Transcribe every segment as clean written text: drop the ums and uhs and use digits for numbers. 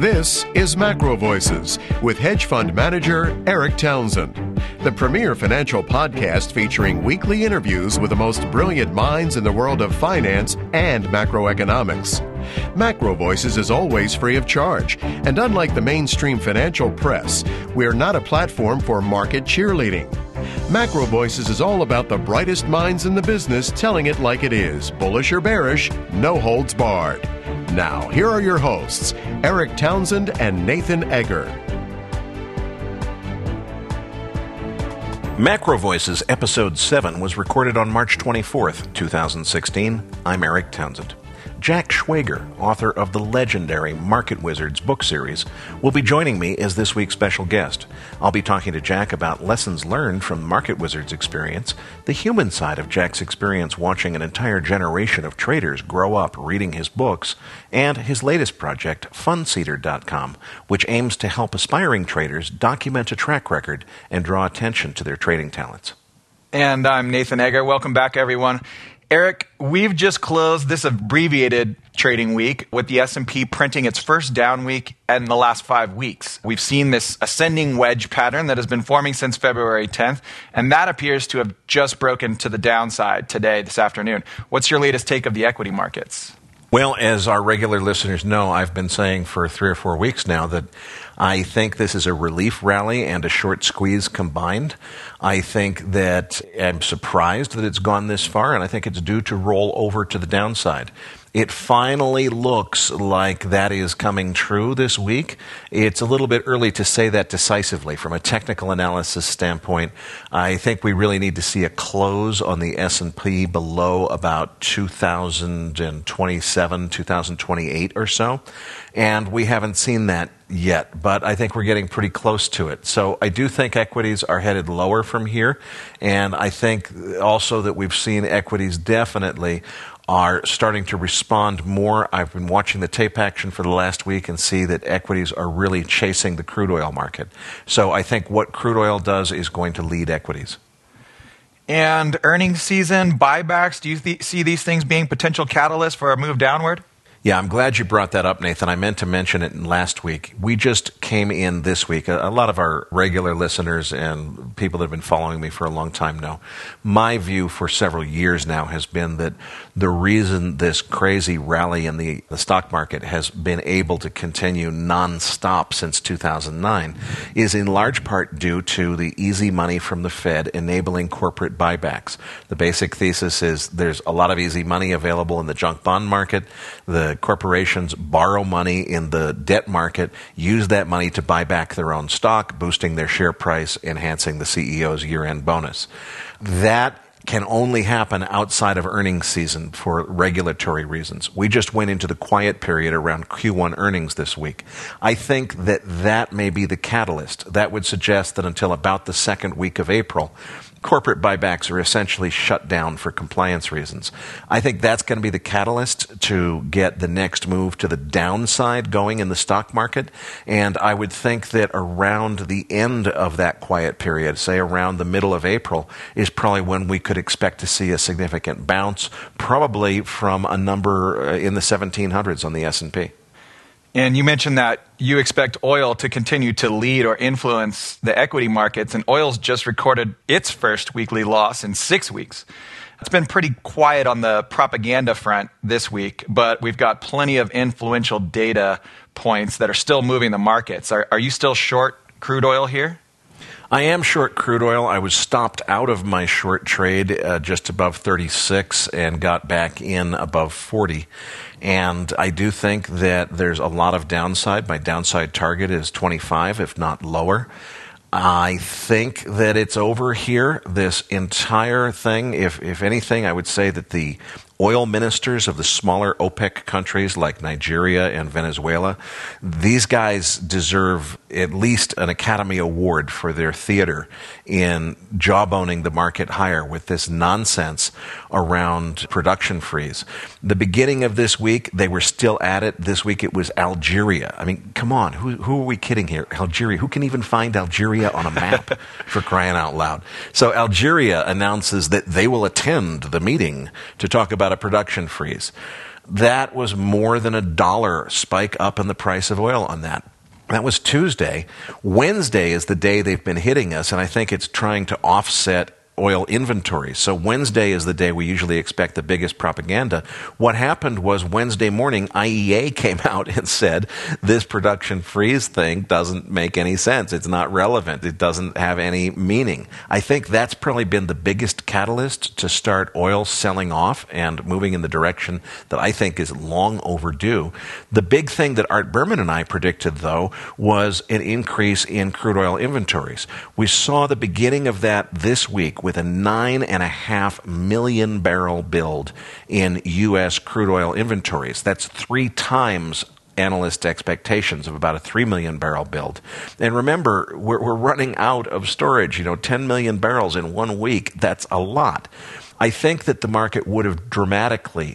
This is Macro Voices with hedge fund manager Eric Townsend, the premier financial podcast featuring weekly interviews with the most brilliant minds in the world of finance and macroeconomics. Macro Voices is always free of charge, and unlike the mainstream financial press, we are not a platform for market cheerleading. Macro Voices is all about the brightest minds in the business telling it like it is, bullish or bearish, no holds barred. Now, here are your hosts, Eric Townsend and Nathan Egger. Macro Voices Episode 7 was recorded on March 24th, 2016. I'm Eric Townsend. Jack Schwager, author of the legendary Market Wizards book series, will be joining me as this week's special guest. I'll be talking to Jack about lessons learned from Market Wizards experience, the human side of Jack's experience watching an entire generation of traders grow up reading his books, and his latest project, Funseeder.com, which aims to help aspiring traders document a track record and draw attention to their trading talents. And I'm Nathan Egger. Welcome back, everyone. Eric, we've just closed this abbreviated trading week with the S&P printing its first down week in the last 5 weeks. We've seen this ascending wedge pattern that has been forming since February 10th, and that appears to have just broken to the downside today, this afternoon. What's your latest take of the equity markets? Well, as our regular listeners know, I've been saying for 3 or 4 weeks now that I think this is a relief rally and a short squeeze combined. I think that I'm surprised that it's gone this far, and I think it's due to roll over to the downside. It finally looks like that is coming true this week. It's a little bit early to say that decisively. From a technical analysis standpoint, I think we really need to see a close on the S&P below about 2027, 2028 or so. And we haven't seen that yet, but I think we're getting pretty close to it. So I do think equities are headed lower from here. And I think also that we've seen equities definitely are starting to respond more. I've been watching the tape action for the last week and see that equities are really chasing the crude oil market. So I think what crude oil does is going to lead equities. And earnings season, buybacks, do you see these things being potential catalysts for a move downward? Yeah, I'm glad you brought that up, Nathan. I meant to mention it last week. We just came in this week. A lot of our regular listeners and people that have been following me for a long time know. My view for several years now has been that the reason this crazy rally in the stock market has been able to continue nonstop since 2009 is in large part due to the easy money from the Fed enabling corporate buybacks. The basic thesis is there's a lot of easy money available in the junk bond market. The corporations borrow money in the debt market, use that money to buy back their own stock, boosting their share price, enhancing the CEO's year-end bonus. That can only happen outside of earnings season for regulatory reasons. We just went into the quiet period around Q1 earnings this week. I think that may be the catalyst. That would suggest that until about the second week of April, corporate buybacks are essentially shut down for compliance reasons. I think that's going to be the catalyst to get the next move to the downside going in the stock market. And I would think that around the end of that quiet period, say around the middle of April, is probably when we could expect to see a significant bounce, probably from a number in the 1700s on the S&P. And you mentioned that you expect oil to continue to lead or influence the equity markets, and oil's just recorded its first weekly loss in 6 weeks. It's been pretty quiet on the propaganda front this week, but we've got plenty of influential data points that are still moving the markets. Are you still short crude oil here? I am short crude oil. I was stopped out of my short trade just above 36 and got back in above 40. And I do think that there's a lot of downside. My downside target is 25, if not lower. I think that it's over here, this entire thing. If anything, I would say that the oil ministers of the smaller OPEC countries like Nigeria and Venezuela, these guys deserve at least an Academy Award for their theater in jawboning the market higher with this nonsense around production freeze. The beginning of this week, they were still at it. This week it was Algeria. I mean, come on, who are we kidding here? Algeria. Who can even find Algeria on a map, for crying out loud? So Algeria announces that they will attend the meeting to talk about a production freeze. That was more than $1 spike up in the price of oil on that. That was Tuesday. Wednesday is the day they've been hitting us, and I think it's trying to offset oil inventories. So Wednesday is the day we usually expect the biggest propaganda. What happened was Wednesday morning, IEA came out and said this production freeze thing doesn't make any sense. It's not relevant. It doesn't have any meaning. I think that's probably been the biggest catalyst to start oil selling off and moving in the direction that I think is long overdue. The big thing that Art Berman and I predicted, though, was an increase in crude oil inventories. We saw the beginning of that this week with a 9.5 million barrel build in U.S. crude oil inventories. That's 3 times analyst expectations of about a 3 million barrel build. And remember, we're running out of storage. 10 million barrels in 1 week, that's a lot. I think that the market would have dramatically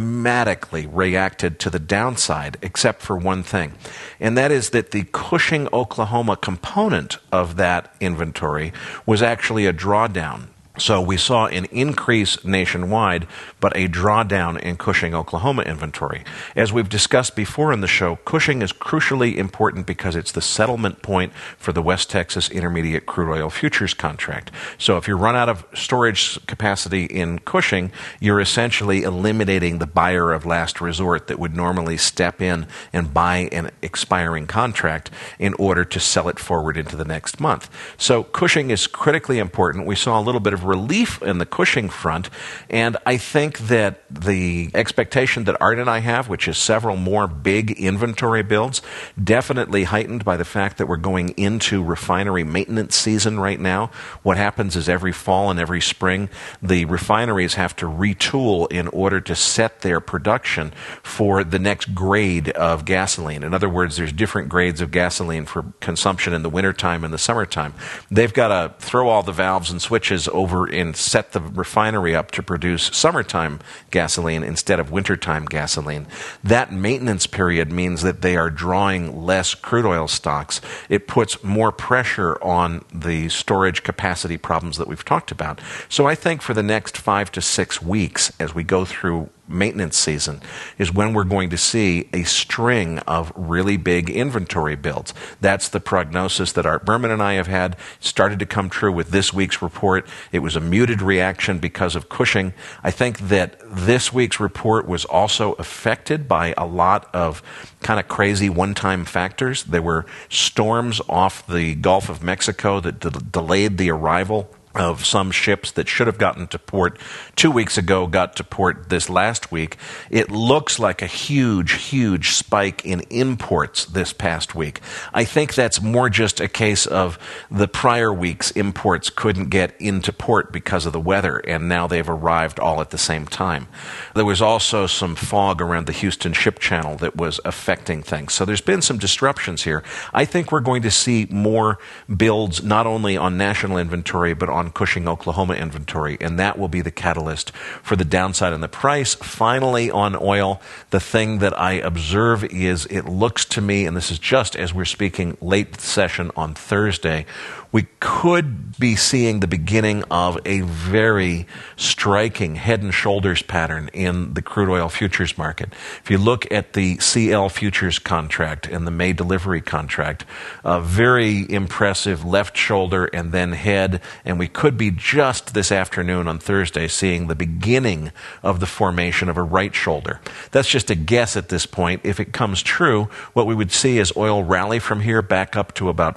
reacted to the downside, except for one thing. And that is that the Cushing, Oklahoma component of that inventory was actually a drawdown. So we saw an increase nationwide, but a drawdown in Cushing, Oklahoma inventory. As we've discussed before in the show, Cushing is crucially important because it's the settlement point for the West Texas Intermediate Crude Oil Futures contract. So if you run out of storage capacity in Cushing, you're essentially eliminating the buyer of last resort that would normally step in and buy an expiring contract in order to sell it forward into the next month. So Cushing is critically important. We saw a little bit of relief in the Cushing front, and I think that the expectation that Art and I have, which is several more big inventory builds, definitely heightened by the fact that we're going into refinery maintenance season right now. What happens is every fall and every spring, the refineries have to retool in order to set their production for the next grade of gasoline. In other words, there's different grades of gasoline for consumption in the wintertime and the summertime. They've got to throw all the valves and switches over and set the refinery up to produce summertime gasoline instead of wintertime gasoline. That maintenance period means that they are drawing less crude oil stocks. It puts more pressure on the storage capacity problems that we've talked about. So I think for the next 5 to 6 weeks, as we go through maintenance season, is when we're going to see a string of really big inventory builds. That's the prognosis that Art Berman and I have had. Started to come true with this week's report. It was a muted reaction because of Cushing. I think that this week's report was also affected by a lot of kind of crazy one-time factors. There were storms off the Gulf of Mexico that delayed the arrival of some ships that should have gotten to port 2 weeks ago, got to port this last week. It looks like a huge spike in imports this past week. I think that's more just a case of the prior week's imports couldn't get into port because of the weather, and now they've arrived all at the same time. There was also some fog around the Houston Ship Channel that was affecting things. So there's been some disruptions here. I think we're going to see more builds, not only on national inventory, but on Cushing, Oklahoma inventory, and that will be the catalyst for the downside in the price. Finally, on oil, the thing that I observe is it looks to me, and this is just as we're speaking late session on Thursday, we could be seeing the beginning of a very striking head and shoulders pattern in the crude oil futures market. If you look at the CL futures contract and the May delivery contract, a very impressive left shoulder and then head, and we could be just this afternoon on Thursday seeing the beginning of the formation of a right shoulder. That's just a guess at this point. If it comes true, what we would see is oil rally from here back up to about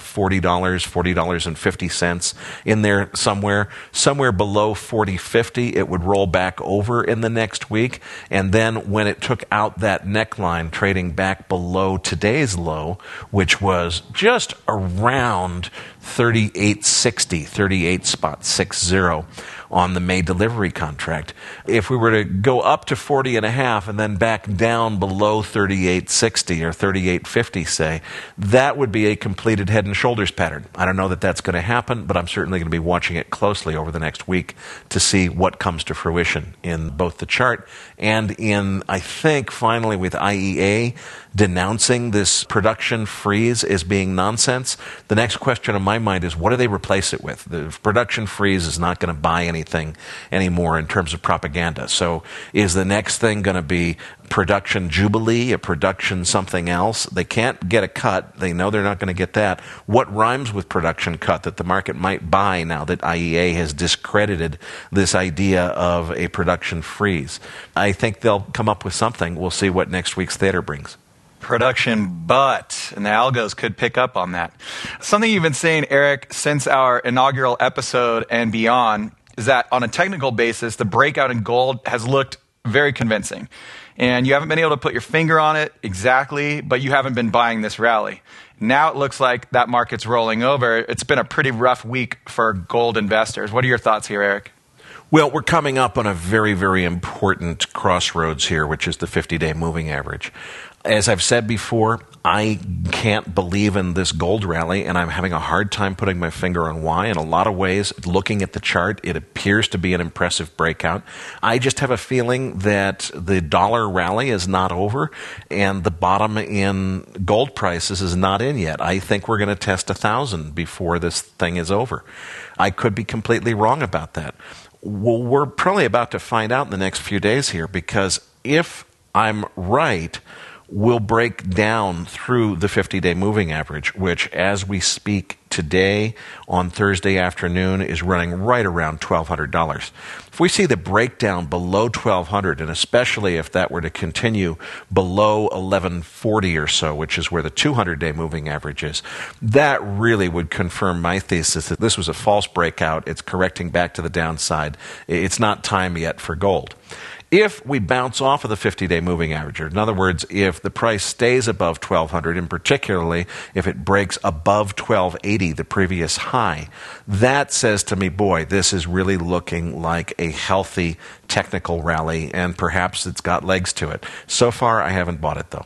$40.50 in there somewhere below $40.50. It would roll back over in the next week, and then when it took out that neckline, trading back below today's low, which was just around 38.60 on the May delivery contract. If we were to go up to 40.5 and then back down below 38.60 or 38.50, say, that would be a completed head and shoulders pattern. I don't know that that's going to happen, but I'm certainly going to be watching it closely over the next week to see what comes to fruition in both the chart and in, I think, finally with IEA denouncing this production freeze as being nonsense. The next question on my my mind is, what do they replace it with? The production freeze is not going to buy anything anymore in terms of propaganda. So is the next thing going to be production jubilee, a production something else? They can't get a cut. They know they're not going to get that. What rhymes with production cut that the market might buy now that IEA has discredited this idea of a production freeze? I think they'll come up with something. We'll see what next week's theater brings. Production, but, and the algos could pick up on that. Something you've been saying, Eric, since our inaugural episode and beyond is that on a technical basis, the breakout in gold has looked very convincing. And you haven't been able to put your finger on it exactly, but you haven't been buying this rally. Now it looks like that market's rolling over. It's been a pretty rough week for gold investors. What are your thoughts here, Eric? Well, we're coming up on a very, very important crossroads here, which is the 50-day moving average. As I've said before, I can't believe in this gold rally, and I'm having a hard time putting my finger on why. In a lot of ways, looking at the chart, it appears to be an impressive breakout. I just have a feeling that the dollar rally is not over, and the bottom in gold prices is not in yet. I think we're going to test 1,000 before this thing is over. I could be completely wrong about that. Well, we're probably about to find out in the next few days here, because if I'm right, we'll break down through the 50-day moving average, which as we speak today on Thursday afternoon is running right around $1,200. If we see the breakdown below $1,200, and especially if that were to continue below 1140 or so, which is where the 200-day moving average is, that really would confirm my thesis that this was a false breakout. It's correcting back to the downside. It's not time yet for gold. If we bounce off of the 50-day moving average, or in other words, if the price stays above 1,200, and particularly if it breaks above 1,280, the previous high, that says to me, boy, this is really looking like a healthy technical rally, and perhaps it's got legs to it. So far, I haven't bought it, though.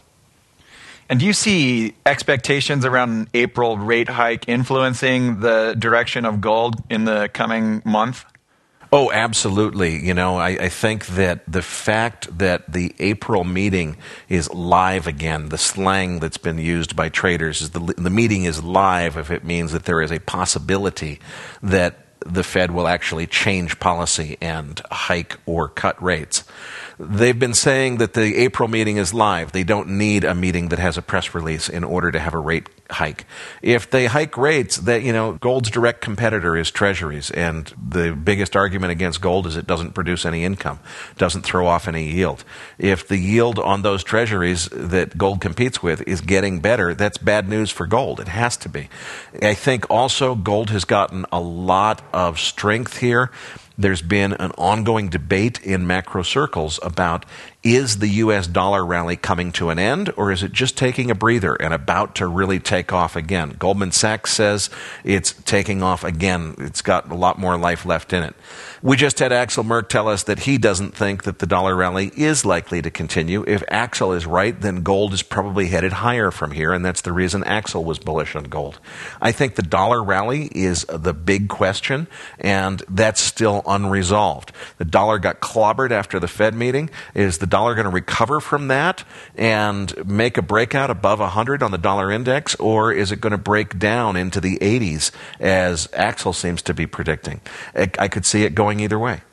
And do you see expectations around an April rate hike influencing the direction of gold in the coming month? Oh, absolutely. You know, I think that the fact that the April meeting is live again, the slang that's been used by traders is the meeting is live if it means that there is a possibility that the Fed will actually change policy and hike or cut rates. They've been saying that the April meeting is live. They don't need a meeting that has a press release in order to have a rate hike. If they hike rates, that, you know, gold's direct competitor is treasuries, and the biggest argument against gold is it doesn't produce any income, doesn't throw off any yield. If the yield on those treasuries that gold competes with is getting better, that's bad news for gold. It has to be. I think also gold has gotten a lot of strength here. There's been an ongoing debate in macro circles about, is the U.S. dollar rally coming to an end, or is it just taking a breather and about to really take off again? Goldman Sachs says it's taking off again. It's got a lot more life left in it. We just had Axel Merck tell us that he doesn't think that the dollar rally is likely to continue. If Axel is right, then gold is probably headed higher from here, and that's the reason Axel was bullish on gold. I think the dollar rally is the big question, and that's still unresolved. The dollar got clobbered after the Fed meeting. Is the dollar going to recover from that and make a breakout above 100 on the dollar index, or is it going to break down into the 80s as Axel seems to be predicting? I could see it going either way.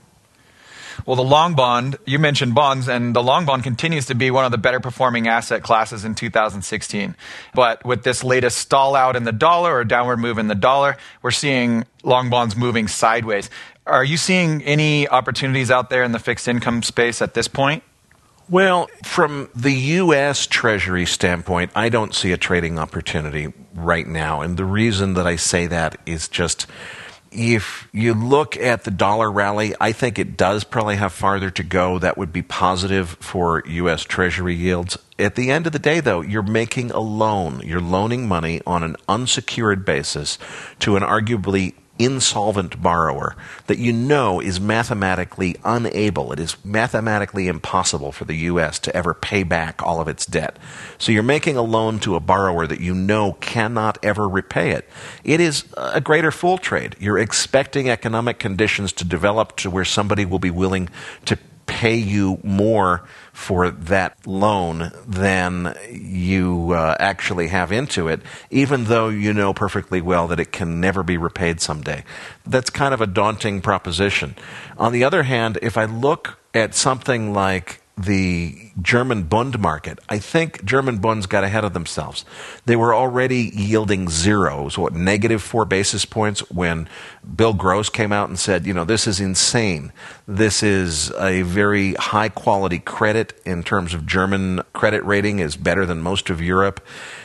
Well, the long bond, you mentioned bonds, and the long bond continues to be one of the better performing asset classes in 2016. But with this latest stall out in the dollar or downward move in the dollar, we're seeing long bonds moving sideways. Are you seeing any opportunities out there in the fixed income space at this point? Well, from the U.S. Treasury standpoint, I don't see a trading opportunity right now. And the reason that I say that is just, if you look at the dollar rally, I think it does probably have farther to go. That would be positive for U.S. Treasury yields. At the end of the day, though, you're making a loan. You're loaning money on an unsecured basis to an arguably insolvent borrower that you know is mathematically unable. It is mathematically impossible for the U.S. to ever pay back all of its debt. So you're making a loan to a borrower that you know cannot ever repay it. It is a greater fool trade. You're expecting economic conditions to develop to where somebody will be willing to pay you more for that loan than you actually have into it, even though you know perfectly well that it can never be repaid someday. That's kind of a daunting proposition. On the other hand, if I look at something like the German Bund market, I think German Bunds got ahead of themselves. They were already yielding zeros, negative 4 basis points when Bill Gross came out and said, this is insane. This is a very high quality credit in terms of German credit rating is better than most of Europe.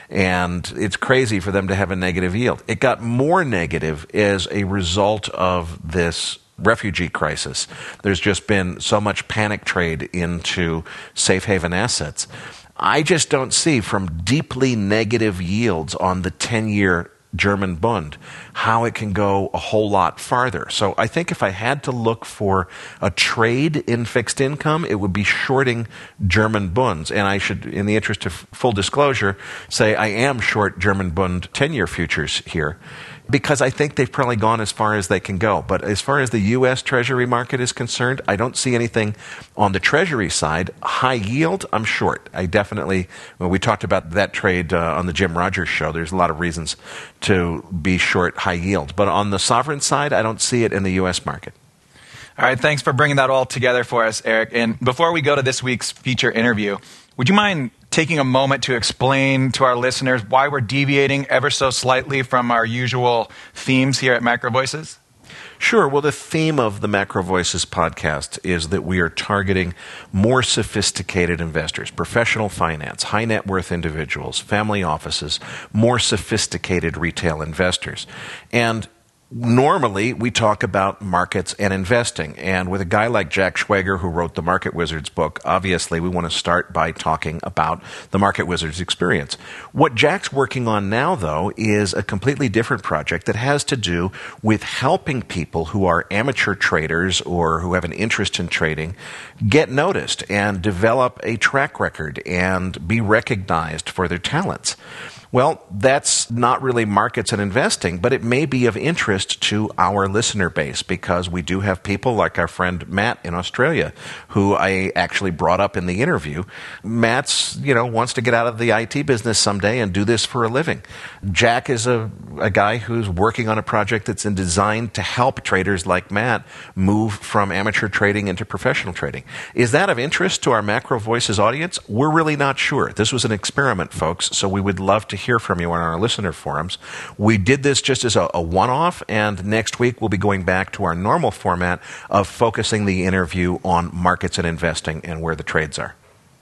And it's crazy for them to have a negative yield. It got more negative as a result of this refugee crisis. There's just been so much panic trade into safe haven assets. I just don't see, from deeply negative yields on the 10-year German Bund, how it can go a whole lot farther. So I think if I had to look for a trade in fixed income, it would be shorting German Bunds. And I should, in the interest of full disclosure, say I am short German Bund 10-year futures here, because I think they've probably gone as far as they can go. But as far as the U.S. Treasury market is concerned, I don't see anything on the Treasury side. High yield, I'm short. I definitely, we talked about that trade on the Jim Rogers show. There's a lot of reasons to be short high yield. But on the sovereign side, I don't see it in the U.S. market. All right, thanks for bringing that all together for us, Eric. And before we go to this week's feature interview, would you mind taking a moment to explain to our listeners why we're deviating ever so slightly from our usual themes here at Macro Voices? Sure. Well, the theme of the Macro Voices podcast is that we are targeting more sophisticated investors, professional finance, high net worth individuals, family offices, more sophisticated retail investors. And normally, we talk about markets and investing. And with a guy like Jack Schwager, who wrote the Market Wizards book, obviously we want to start by talking about the Market Wizards experience. What Jack's working on now, though, is a completely different project that has to do with helping people who are amateur traders or who have an interest in trading get noticed and develop a track record and be recognized for their talents. Well, that's not really markets and investing, but it may be of interest to our listener base because we do have people like our friend Matt in Australia, who I actually brought up in the interview. Matt's, wants to get out of the IT business someday and do this for a living. Jack is a guy who's working on a project that's designed to help traders like Matt move from amateur trading into professional trading. Is that of interest to our Macro Voices audience? We're really not sure. This was an experiment, folks, so we would love to hear from you on our listener forums. We did this just as a one-off, and next week we'll be going back to our normal format of focusing the interview on markets and investing and where the trades are.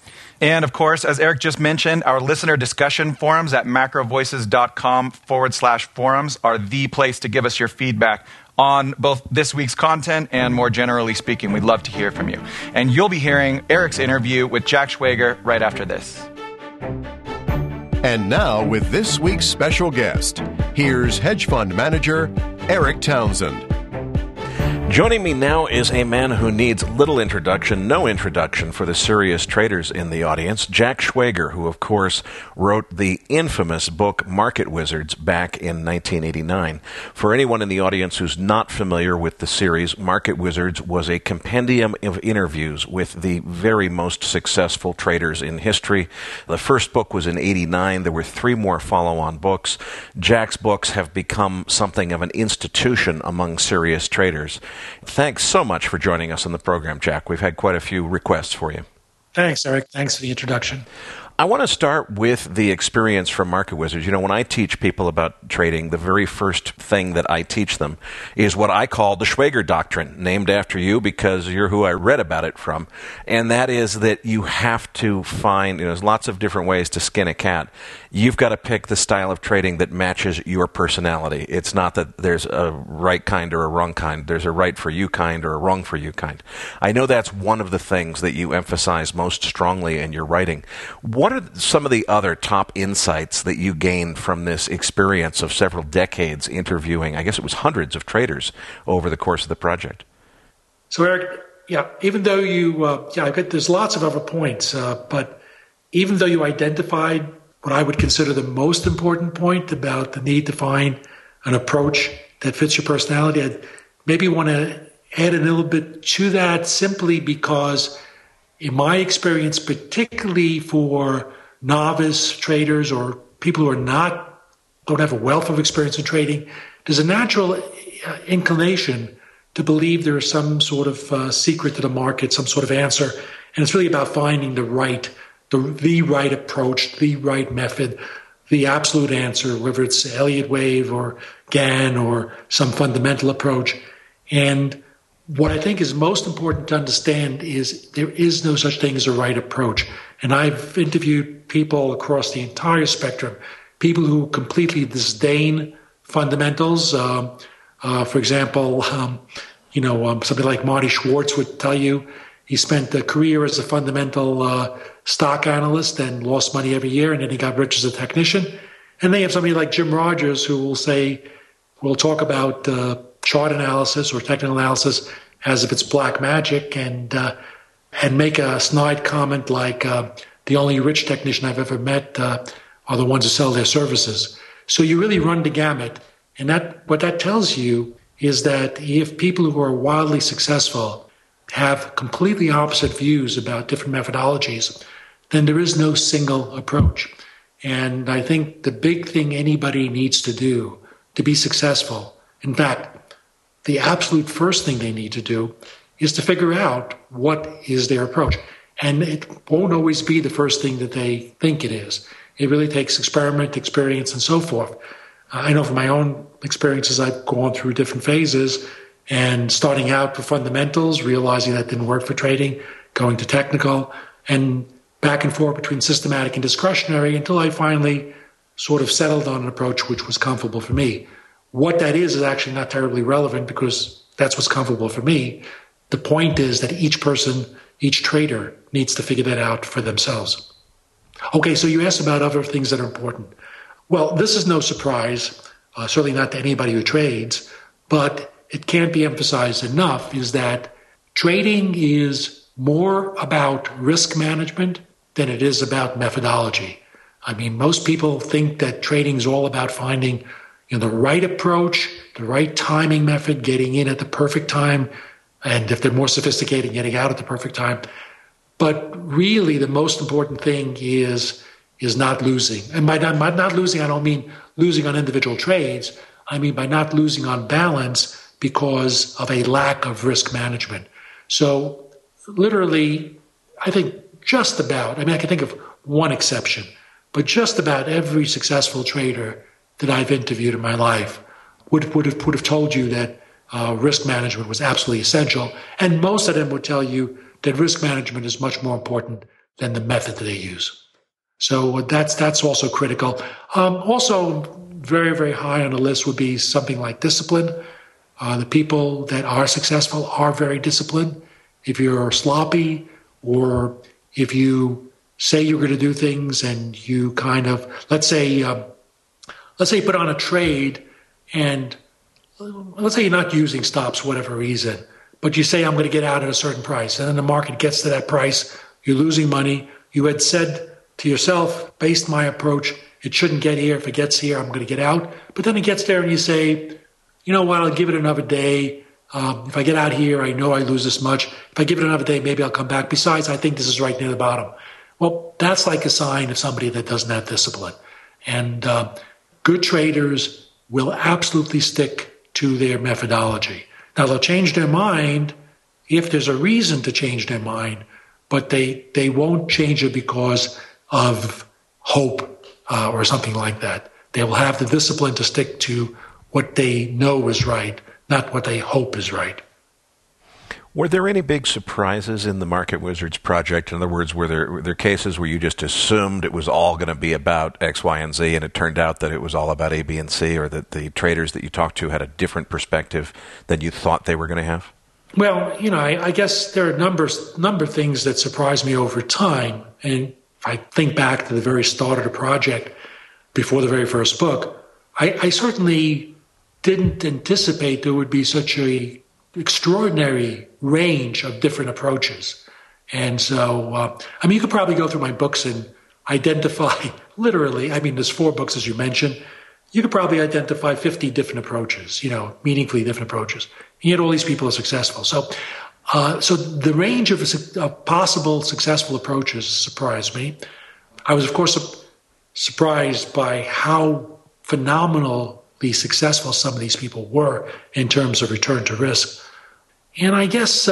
And of course, as Eric just mentioned, our listener discussion forums at macrovoices.com/forums are the place to give us your feedback on both this week's content and more generally speaking. We'd love to hear from you. And you'll be hearing Eric's interview with Jack Schwager right after this. And now, with this week's special guest, here's hedge fund manager Eric Townsend. Joining me now is a man who needs little introduction, no introduction for the serious traders in the audience, Jack Schwager, who, of course, wrote the infamous book Market Wizards back in 1989. For anyone in the audience who's not familiar with the series, Market Wizards was a compendium of interviews with the very most successful traders in history. The first book was in 89. There were 3 more follow-on books. Jack's books have become something of an institution among serious traders. Thanks so much for joining us on the program, Jack. We've had quite a few requests for you. Thanks, Eric. Thanks for the introduction. I want to start with the experience from Market Wizards. When I teach people about trading, the very first thing that I teach them is what I call the Schwager Doctrine, named after you because you're who I read about it from. And that is that you have to find, there's lots of different ways to skin a cat. You've got to pick the style of trading that matches your personality. It's not that there's a right kind or a wrong kind. There's a right for you kind or a wrong for you kind. I know that's one of the things that you emphasize most strongly in your writing. What are some of the other top insights that you gained from this experience of several decades interviewing, I guess it was hundreds of traders over the course of the project? So, Eric, even though there's lots of other points, but even though you identified what I would consider the most important point about the need to find an approach that fits your personality, I'd maybe want to add a little bit to that simply because in my experience, particularly for novice traders or people who don't have a wealth of experience in trading, there's a natural inclination to believe there is some sort of secret to the market, some sort of answer. And it's really about finding the right approach, the right method, the absolute answer, whether it's Elliott wave or Gann or some fundamental approach. And what I think is most important to understand is there is no such thing as a right approach. And I've interviewed people across the entire spectrum, people who completely disdain fundamentals. For example, somebody like Marty Schwartz would tell you he spent a career as a fundamental stock analyst and lost money every year, and then he got rich as a technician. And they have somebody like Jim Rogers who will say, we'll talk about chart analysis or technical analysis as if it's black magic, and make a snide comment like, the only rich technician I've ever met are the ones who sell their services. So you really run the gamut. And what that tells you is that if people who are wildly successful have completely opposite views about different methodologies, then there is no single approach. And I think the big thing anybody needs to do to be successful, in fact, the absolute first thing they need to do is to figure out what is their approach. And it won't always be the first thing that they think it is. It really takes experiment, experience, and so forth. I know from my own experiences, I've gone through different phases, and starting out with fundamentals, realizing that didn't work for trading, going to technical, and back and forth between systematic and discretionary until I finally sort of settled on an approach which was comfortable for me. What that is actually not terribly relevant because that's what's comfortable for me. The point is that each person, each trader needs to figure that out for themselves. Okay, so you asked about other things that are important. Well, this is no surprise, certainly not to anybody who trades, but it can't be emphasized enough is that trading is more about risk management than it is about methodology. I mean, most people think that trading is all about finding the right approach, the right timing method, getting in at the perfect time, and if they're more sophisticated, getting out at the perfect time. But really, the most important thing is not losing. And by not losing, I don't mean losing on individual trades. I mean by not losing on balance because of a lack of risk management. So literally, I think just about, I can think of one exception, but just about every successful trader that I've interviewed in my life would have told you that risk management was absolutely essential. And most of them would tell you that risk management is much more important than the method that they use. So that's also critical. Also, very, very high on the list would be something like discipline. The people that are successful are very disciplined. If you're sloppy or if you say you're going to do things and you kind of, let's say you put on a trade and let's say you're not using stops for whatever reason, but you say I'm going to get out at a certain price and then the market gets to that price, you're losing money. You had said to yourself, based on my approach, it shouldn't get here. If it gets here, I'm going to get out. But then it gets there and you say, you know what, I'll give it another day. If I get out here, I know I lose this much. If I give it another day, maybe I'll come back. Besides, I think this is right near the bottom. Well, that's like a sign of somebody that doesn't have discipline. And good traders will absolutely stick to their methodology. Now, they'll change their mind if there's a reason to change their mind, but they won't change it because of hope or something like that. They will have the discipline to stick to what they know is right, not what they hope is right. Were there any big surprises in the Market Wizards project? In other words, were there cases where you just assumed it was all going to be about X, Y, and Z, and it turned out that it was all about A, B, and C, or that the traders that you talked to had a different perspective than you thought they were going to have? Well, I guess there are a number of things that surprised me over time. And if I think back to the very start of the project, before the very first book, I certainly didn't anticipate there would be such a extraordinary range of different approaches. And so, you could probably go through my books and identify literally, there's 4 books as you mentioned, you could probably identify 50 different approaches, meaningfully different approaches. And yet all these people are successful. So So the range of possible successful approaches surprised me. I was, of course, surprised by how phenomenally successful some of these people were in terms of return to risk. And I guess,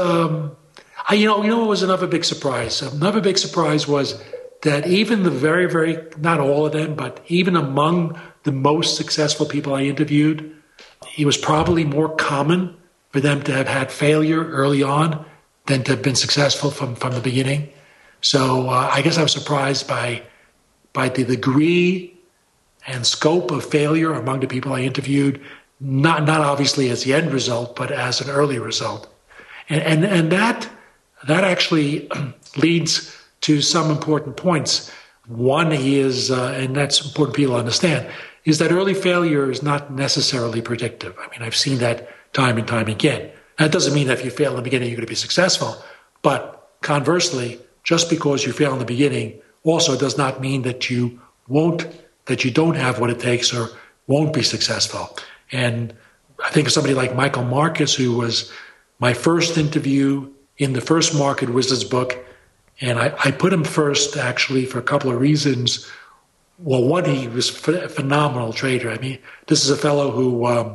you know what was another big surprise? Another big surprise was that even the very, not all of them, but even among the most successful people I interviewed, it was probably more common for them to have had failure early on than to have been successful from the beginning. So I guess I was surprised by the degree and scope of failure among the people I interviewed, not obviously as the end result, but as an early result. And that actually leads to some important points. One is, and that's important people understand, is that early failure is not necessarily predictive. I mean, I've seen that time and time again. That doesn't mean that if you fail in the beginning, you're going to be successful. But conversely, just because you fail in the beginning also does not mean that you don't have what it takes or won't be successful. And I think of somebody like Michael Marcus, who was my first interview in the first Market Wizards book. And I put him first, actually, for a couple of reasons. Well, one, he was a phenomenal trader. I mean, this is a fellow who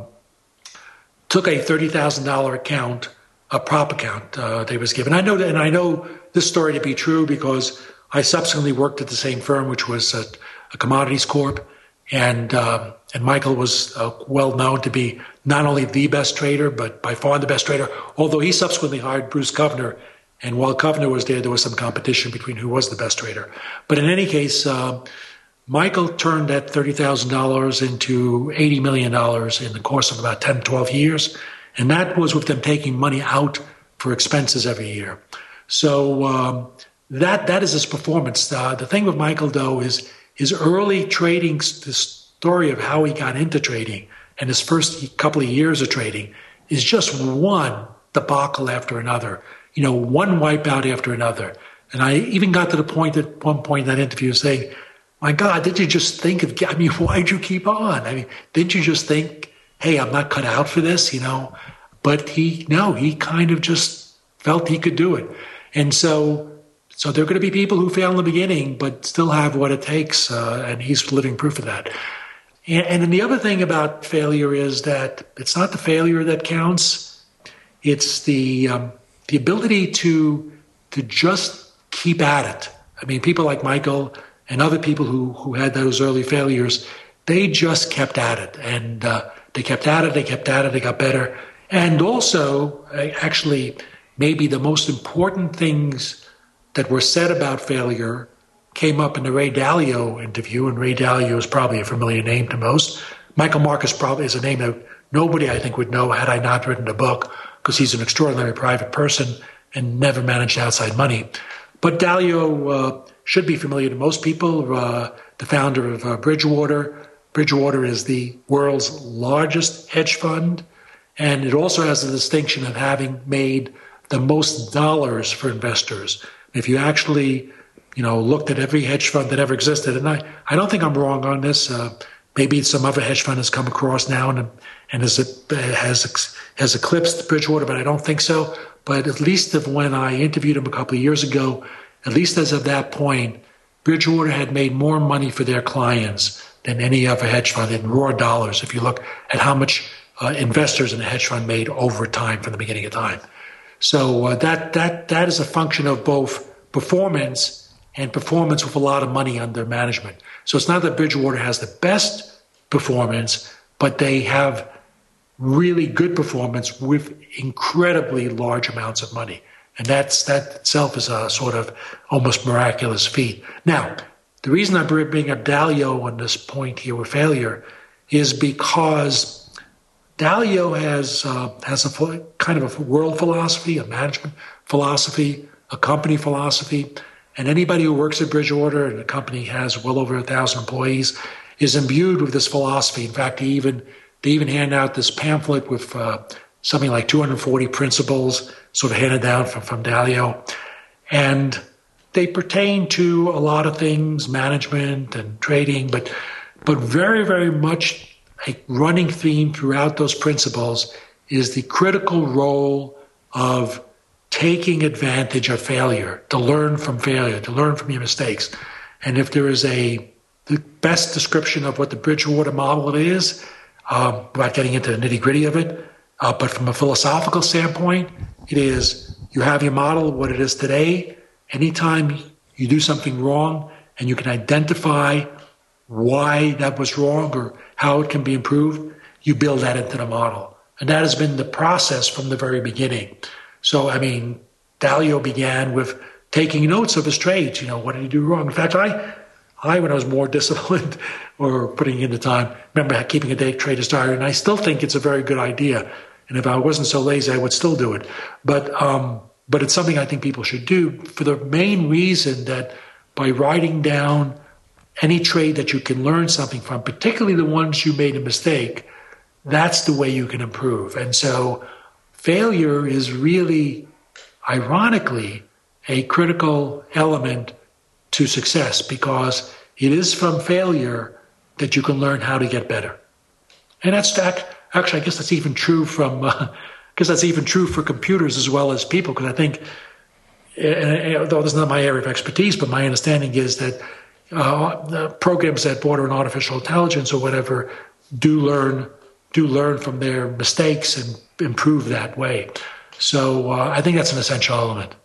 took a $30,000 account, a prop account they was given. I know this story to be true because I subsequently worked at the same firm, which was a commodities corp, and Michael was well known to be not only the best trader, but by far the best trader. Although he subsequently hired Bruce Kovner, and while Kovner was there was some competition between who was the best trader. But in any case, Michael turned that $30,000 into $80 million in the course of about 10, 12 years. And that was with them taking money out for expenses every year. So that is his performance. The thing with Michael, though, is his early trading, the story of how he got into trading and his first couple of years of trading is just one debacle after another. You know, one wipeout after another. And I even got to the point at one point in that interview saying, my God, did you just think why'd you keep on? I mean, didn't you just think, hey, I'm not cut out for this, you know? But he kind of just felt he could do it. And so there are going to be people who fail in the beginning, but still have what it takes, and he's living proof of that. And then the other thing about failure is that it's not the failure that counts. It's the ability to just keep at it. I mean, people like Michael and other people who had those early failures, they just kept at it. And they kept at it, they got better. And also, actually, maybe the most important things that were said about failure came up in the Ray Dalio interview, and Ray Dalio is probably a familiar name to most. Michael Marcus probably is a name that nobody, I think, would know had I not written the book, because he's an extraordinary private person and never managed outside money. But Dalio should be familiar to most people, the founder of Bridgewater. Bridgewater is the world's largest hedge fund, and it also has the distinction of having made the most dollars for investors. If you actually, looked at every hedge fund that ever existed, and I don't think I'm wrong on this. Maybe some other hedge fund has come across now and has eclipsed Bridgewater, but I don't think so. But at least when I interviewed him a couple of years ago, at least as of that point, Bridgewater had made more money for their clients than any other hedge fund in raw dollars, if you look at how much investors in a hedge fund made over time from the beginning of time. So that is a function of both performance and performance with a lot of money under management. So it's not that Bridgewater has the best performance, but they have really good performance with incredibly large amounts of money. And that itself is a sort of almost miraculous feat. Now, the reason I bring up Dalio on this point here with failure is because Dalio has a kind of a world philosophy, a management philosophy, a company philosophy, and anybody who works at Bridgewater, and the company has well over 1,000 employees, is imbued with this philosophy. In fact, they even hand out this pamphlet with something like 240 principles, sort of handed down from Dalio, and they pertain to a lot of things, management and trading, but very, very much a running theme throughout those principles is the critical role of taking advantage of failure, to learn from failure, to learn from your mistakes. And if there is the best description of what the Bridgewater model is, without getting into the nitty-gritty of it, but from a philosophical standpoint, it is you have your model, what it is today. Anytime you do something wrong and you can identify why that was wrong or how it can be improved, you build that into the model. And that has been the process from the very beginning. So, I mean, Dalio began with taking notes of his trades. What did he do wrong? In fact, I when I was more disciplined or putting in the time, remember keeping a day trader's diary, and I still think it's a very good idea. And if I wasn't so lazy, I would still do it. But it's something I think people should do for the main reason that by writing down any trade that you can learn something from, particularly the ones you made a mistake, that's the way you can improve. And so failure is really, ironically, a critical element to success because it is from failure that you can learn how to get better. And that's actually, I guess that's even true for computers as well as people, because I think, though this is not my area of expertise, but my understanding is that programs that border on artificial intelligence or whatever do learn from their mistakes and improve that way. So I think that's an essential element.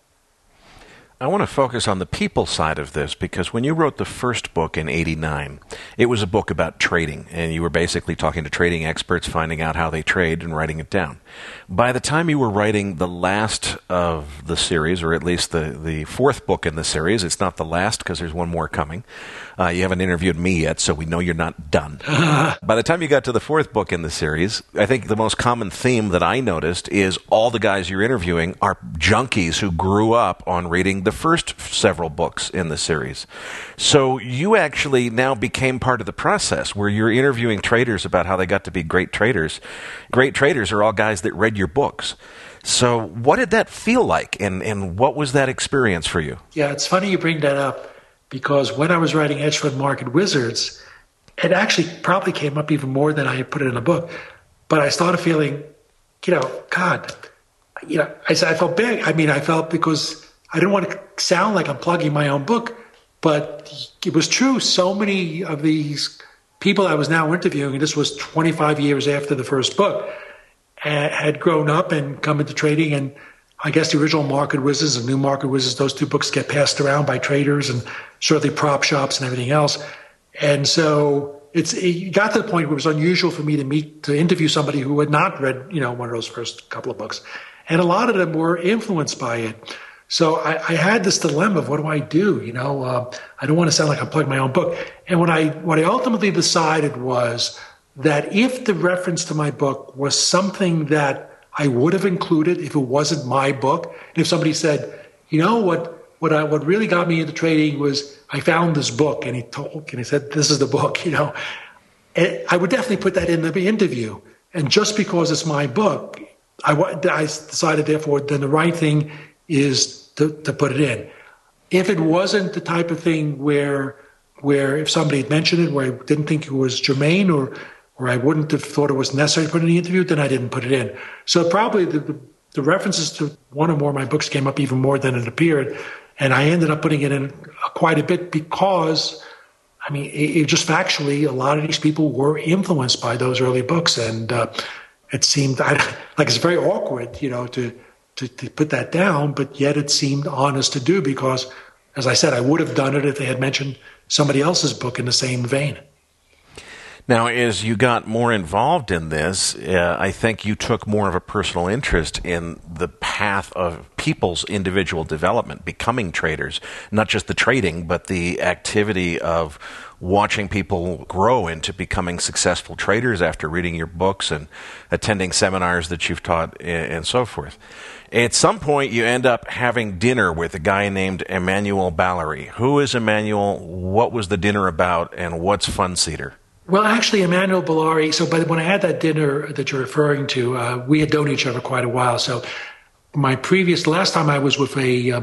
I want to focus on the people side of this because when you wrote the first book in '89, it was a book about trading, and you were basically talking to trading experts, finding out how they trade and writing it down. By the time you were writing the last of the series, or at least the fourth book in the series, it's not the last because there's one more coming. You haven't interviewed me yet, so we know you're not done. By the time you got to the fourth book in the series, I think the most common theme that I noticed is all the guys you're interviewing are junkies who grew up on reading the first several books in the series. So you actually now became part of the process where you're interviewing traders about how they got to be great traders. Great traders are all guys that read your books. So what did that feel like, and what was that experience for you? Yeah, it's funny you bring that up because when I was writing Hedge Fund Market Wizards, it actually probably came up even more than I had put it in a book. But I started feeling, God, I felt bad. I felt because I didn't want to sound like I'm plugging my own book, but it was true. So many of these people I was now interviewing, and this was 25 years after the first book, had grown up and come into trading. And I guess the original Market Wizards and New Market Wizards, those two books get passed around by traders and certainly prop shops and everything else. And so it got to the point where it was unusual for me to interview somebody who had not read, one of those first couple of books. And a lot of them were influenced by it. So I had this dilemma of what do I do? I don't want to sound like I'm plugging my own book. And what I ultimately decided was that if the reference to my book was something that I would have included if it wasn't my book, and if somebody said, what really got me into trading was I found this book, and he said, this is the book, I would definitely put that in the interview. And just because it's my book, I decided, therefore, then the right thing is to put it in. If it wasn't the type of thing where if somebody had mentioned it, where I didn't think it was germane or I wouldn't have thought it was necessary to put it in the interview, then I didn't put it in. So probably the references to one or more of my books came up even more than it appeared. And I ended up putting it in quite a bit because, it just factually, a lot of these people were influenced by those early books. And it seemed like it's very awkward, to put that down, but yet it seemed honest to do because, as I said, I would have done it if they had mentioned somebody else's book in the same vein. Now, as you got more involved in this, I think you took more of a personal interest in the path of people's individual development, becoming traders, not just the trading, but the activity of watching people grow into becoming successful traders after reading your books and attending seminars that you've taught and so forth. At some point, you end up having dinner with a guy named Emmanuel Ballery. Who is Emmanuel? What was the dinner about? And what's Funseater? Well, actually, Emmanuel Ballery, when I had that dinner that you're referring to, we had known each other quite a while. So last time I was with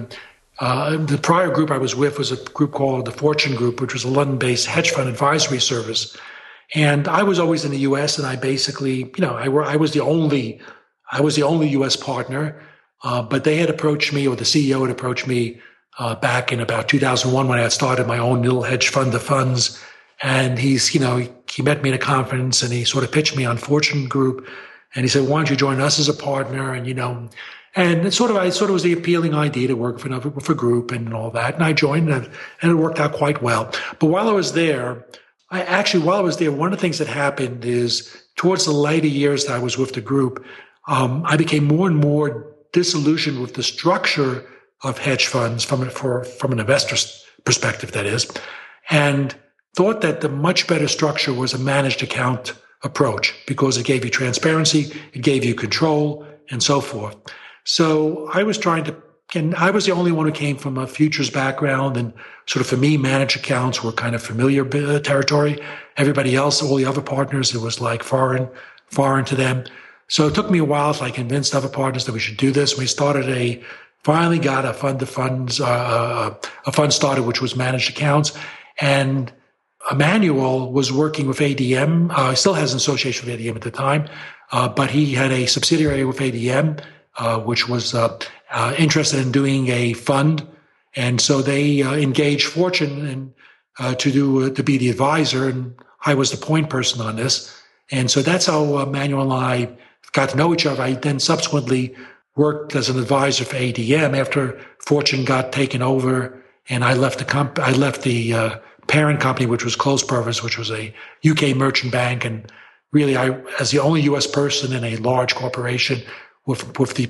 the prior group I was with was a group called the Fortune Group, which was a London-based hedge fund advisory service. And I was always in the U.S., and I basically, I was the only U.S. partner. But they had approached me, or the CEO had approached me back in about 2001 when I had started my own little hedge fund of funds. And he met me at a conference and he sort of pitched me on Fortune Group. And he said, why don't you join us as a partner? And, and I thought it was the appealing idea to work for a group and all that. And I joined and it worked out quite well. But while I was there, one of the things that happened is towards the later years that I was with the group, I became more and more disillusioned with the structure of hedge funds from an investor's perspective, that is, and thought that the much better structure was a managed account approach because it gave you transparency, it gave you control, and so forth. So I was I was the only one who came from a futures background, and sort of for me, managed accounts were kind of familiar territory. Everybody else, all the other partners, it was like foreign to them. So it took me a while till I convinced other partners that we should do this. We finally got a fund started, which was managed accounts. And Emmanuel was working with ADM. He still has an association with ADM at the time, but he had a subsidiary with ADM, which was interested in doing a fund. And so they engaged Fortune to be the advisor, and I was the point person on this. And so that's how Emmanuel and I got to know each other. I then subsequently worked as an advisor for ADM after Fortune got taken over, and I left the parent company, which was Close Purpose, which was a UK merchant bank. And really, as the only US person in a large corporation, with the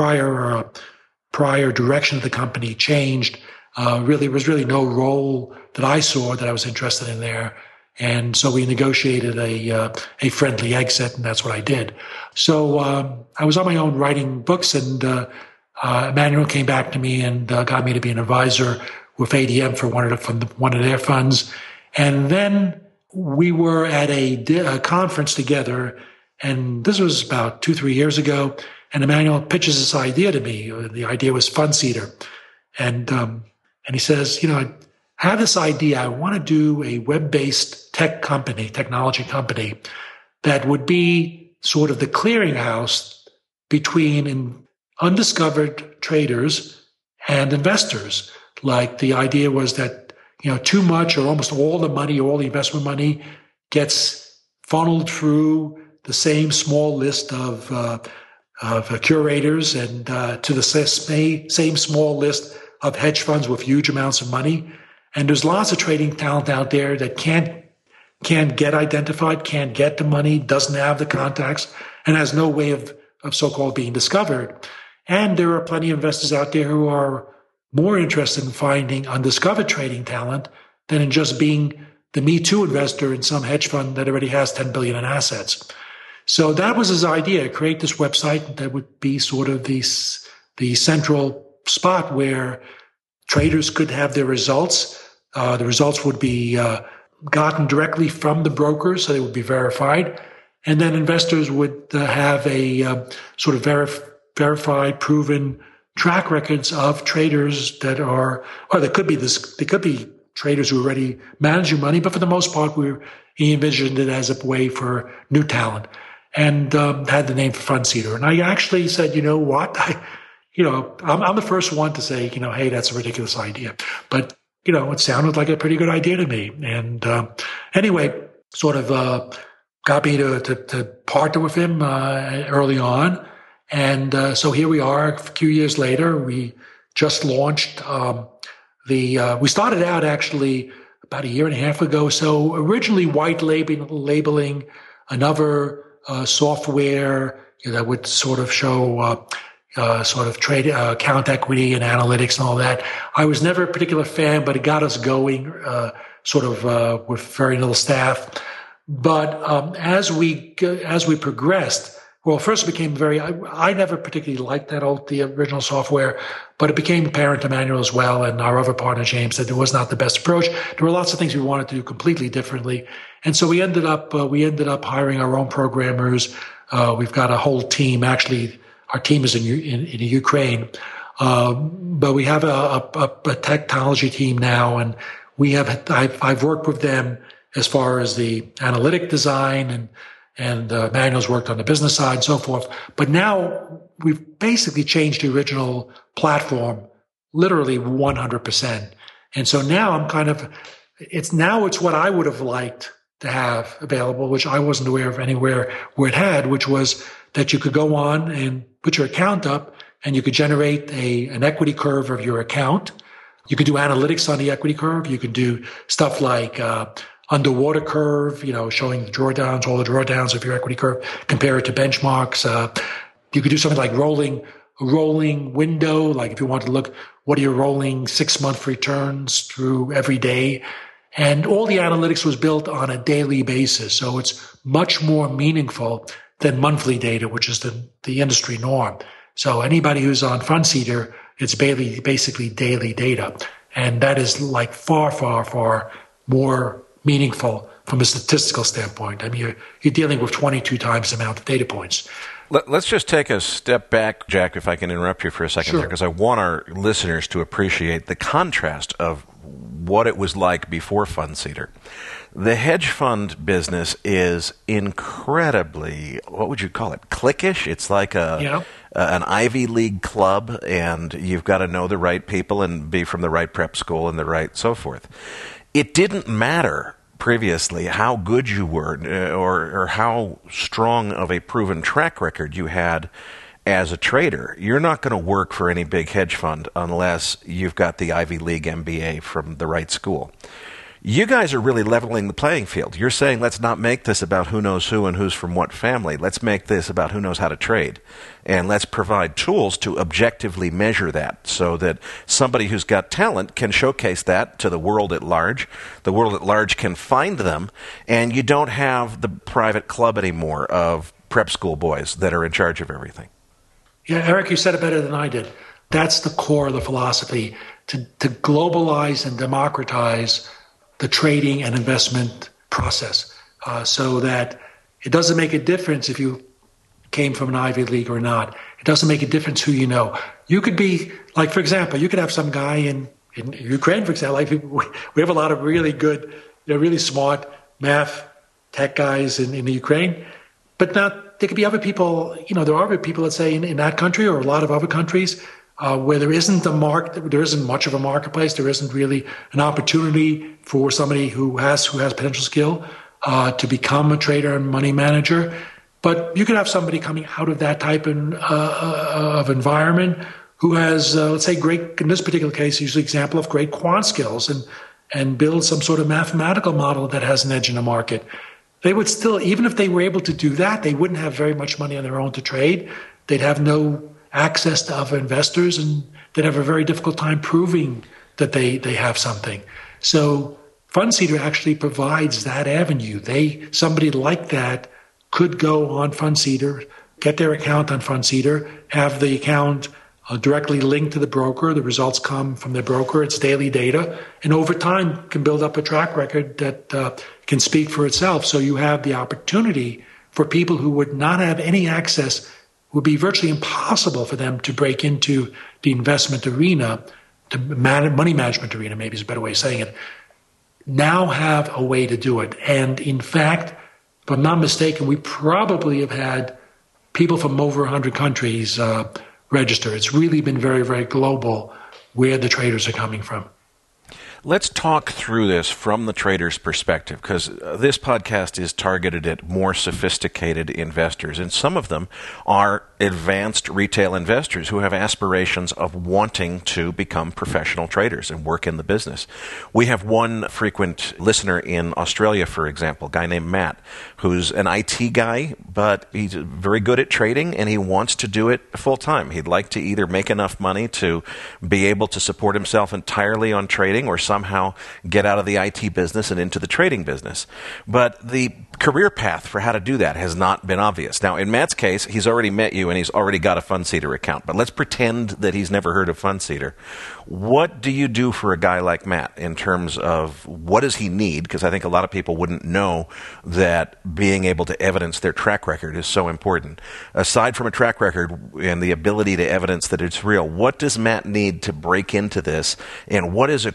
prior direction of the company changed, there was really no role that I saw that I was interested in there. And so we negotiated a friendly exit, and that's what I did. So I was on my own writing books, and Emmanuel came back to me and got me to be an advisor with ADM for one of their funds. And then we were at a conference together, and this was about 2-3 years ago. And Emmanuel pitches this idea to me. The idea was FundSeeder, and he says, I have this idea. I want to do a web-based technology company that would be sort of the clearinghouse between undiscovered traders and investors. Like the idea was that, too much or almost all the money, all the investment money gets funneled through the same small list of curators and to the same small list of hedge funds with huge amounts of money. And there's lots of trading talent out there that can't get identified, can't get the money, doesn't have the contacts, and has no way of so-called being discovered. And there are plenty of investors out there who are more interested in finding undiscovered trading talent than in just being the Me Too investor in some hedge fund that already has $10 billion in assets. So that was his idea, create this website that would be sort of the central spot where traders could have their results. The results would be gotten directly from the brokers, so they would be verified. And then investors would have a sort of verified, proven track records of traders that are, or they could be traders who already manage your money, but for the most part, he envisioned it as a way for new talent, and had the name for FundSeeder. And I actually said, you know what, I'm the first one to say, hey, that's a ridiculous idea, but it sounded like a pretty good idea to me. And anyway, sort of got me to partner with him early on. And so here we are a few years later. We just launched we started out actually about 1.5 years ago. So originally white labeling another software that would sort of show sort of trade account equity and analytics and all that. I was never a particular fan, but it got us going with very little staff. But as we progressed, well, first it became I never particularly liked the original software, but it became apparent to Emmanuel as well, and our other partner, James, that it was not the best approach. There were lots of things we wanted to do completely differently. And so we ended up hiring our own programmers. We've got a whole team. Actually, our team is in Ukraine. But we have a technology team now, and I've worked with them as far as the analytic design and Emmanuel's worked on the business side and so forth. But now we've basically changed the original platform literally 100%. And so now it's what I would have liked to have available, which I wasn't aware of anywhere where it had, which was that you could go on and put your account up and you could generate an equity curve of your account. You could do analytics on the equity curve. You could do stuff like underwater curve, showing the drawdowns, all the drawdowns of your equity curve, compare it to benchmarks. You could do something like rolling window, like if you want to look, what are your rolling 6-month returns through every day? And all the analytics was built on a daily basis. So it's much more meaningful than monthly data, which is the industry norm. So anybody who's on Fundseeder, it's basically daily data. And that is like far, far, far more meaningful from a statistical standpoint. I mean, you're dealing with 22 times the amount of data points. Let's just take a step back, Jack, if I can interrupt you for a second Sure. there, because I want our listeners to appreciate the contrast of what it was like before Fundseeder. The hedge fund business is incredibly, what would you call it, cliquish? It's like an Ivy League club, and you've got to know the right people and be from the right prep school and the right so forth. It didn't matter previously how good you were or how strong of a proven track record you had as a trader. You're not going to work for any big hedge fund unless you've got the Ivy League MBA from the right school. You guys are really leveling the playing field. You're saying, let's not make this about who knows who and who's from what family. Let's make this about who knows how to trade. And let's provide tools to objectively measure that so that somebody who's got talent can showcase that to the world at large. The world at large can find them, and you don't have the private club anymore of prep school boys that are in charge of everything. Yeah, Eric, you said it better than I did. That's the core of the philosophy, to globalize and democratize the trading and investment process, so that it doesn't make a difference if you came from an Ivy League or not. It doesn't make a difference who you know. You could be, like, for example, you could have some guy in Ukraine, for example. Like, we have a lot of really good, really smart math tech guys in the Ukraine, but not, there could be other people, there are other people, let's say, in that country or a lot of other countries where there isn't there isn't much of a marketplace. There isn't really an opportunity for somebody who has potential skill to become a trader and money manager. But you could have somebody coming out of that type of environment who has, let's say, great, in this particular case, usually example of great quant skills and build some sort of mathematical model that has an edge in the market. They would still, even if they were able to do that, they wouldn't have very much money on their own to trade. They'd have no access to other investors, and they'd have a very difficult time proving that they have something. So Fundseeder actually provides that avenue. Somebody like that could go on Fundseeder, get their account on Fundseeder, have the account directly linked to the broker. The results come from the broker. It's daily data. And over time can build up a track record that can speak for itself. So you have the opportunity for people who would not have any access, would be virtually impossible for them to break into the investment arena, the money management arena, maybe is a better way of saying it, now have a way to do it. And in fact, if I'm not mistaken, we probably have had people from over 100 countries register. It's really been very, very global where the traders are coming from. Let's talk through this from the trader's perspective, because this podcast is targeted at more sophisticated investors, and some of them are advanced retail investors who have aspirations of wanting to become professional traders and work in the business. We have one frequent listener in Australia, for example, a guy named Matt, who's an IT guy, but he's very good at trading, and he wants to do it full-time. He'd like to either make enough money to be able to support himself entirely on trading or somehow get out of the IT business and into the trading business. But the career path for how to do that has not been obvious. Now, in Matt's case, he's already met you and he's already got a Fundseeder account. But let's pretend that he's never heard of Fundseeder. What do you do for a guy like Matt in terms of what does he need? Because I think a lot of people wouldn't know that being able to evidence their track record is so important. Aside from a track record and the ability to evidence that it's real, what does Matt need to break into this? And what is a career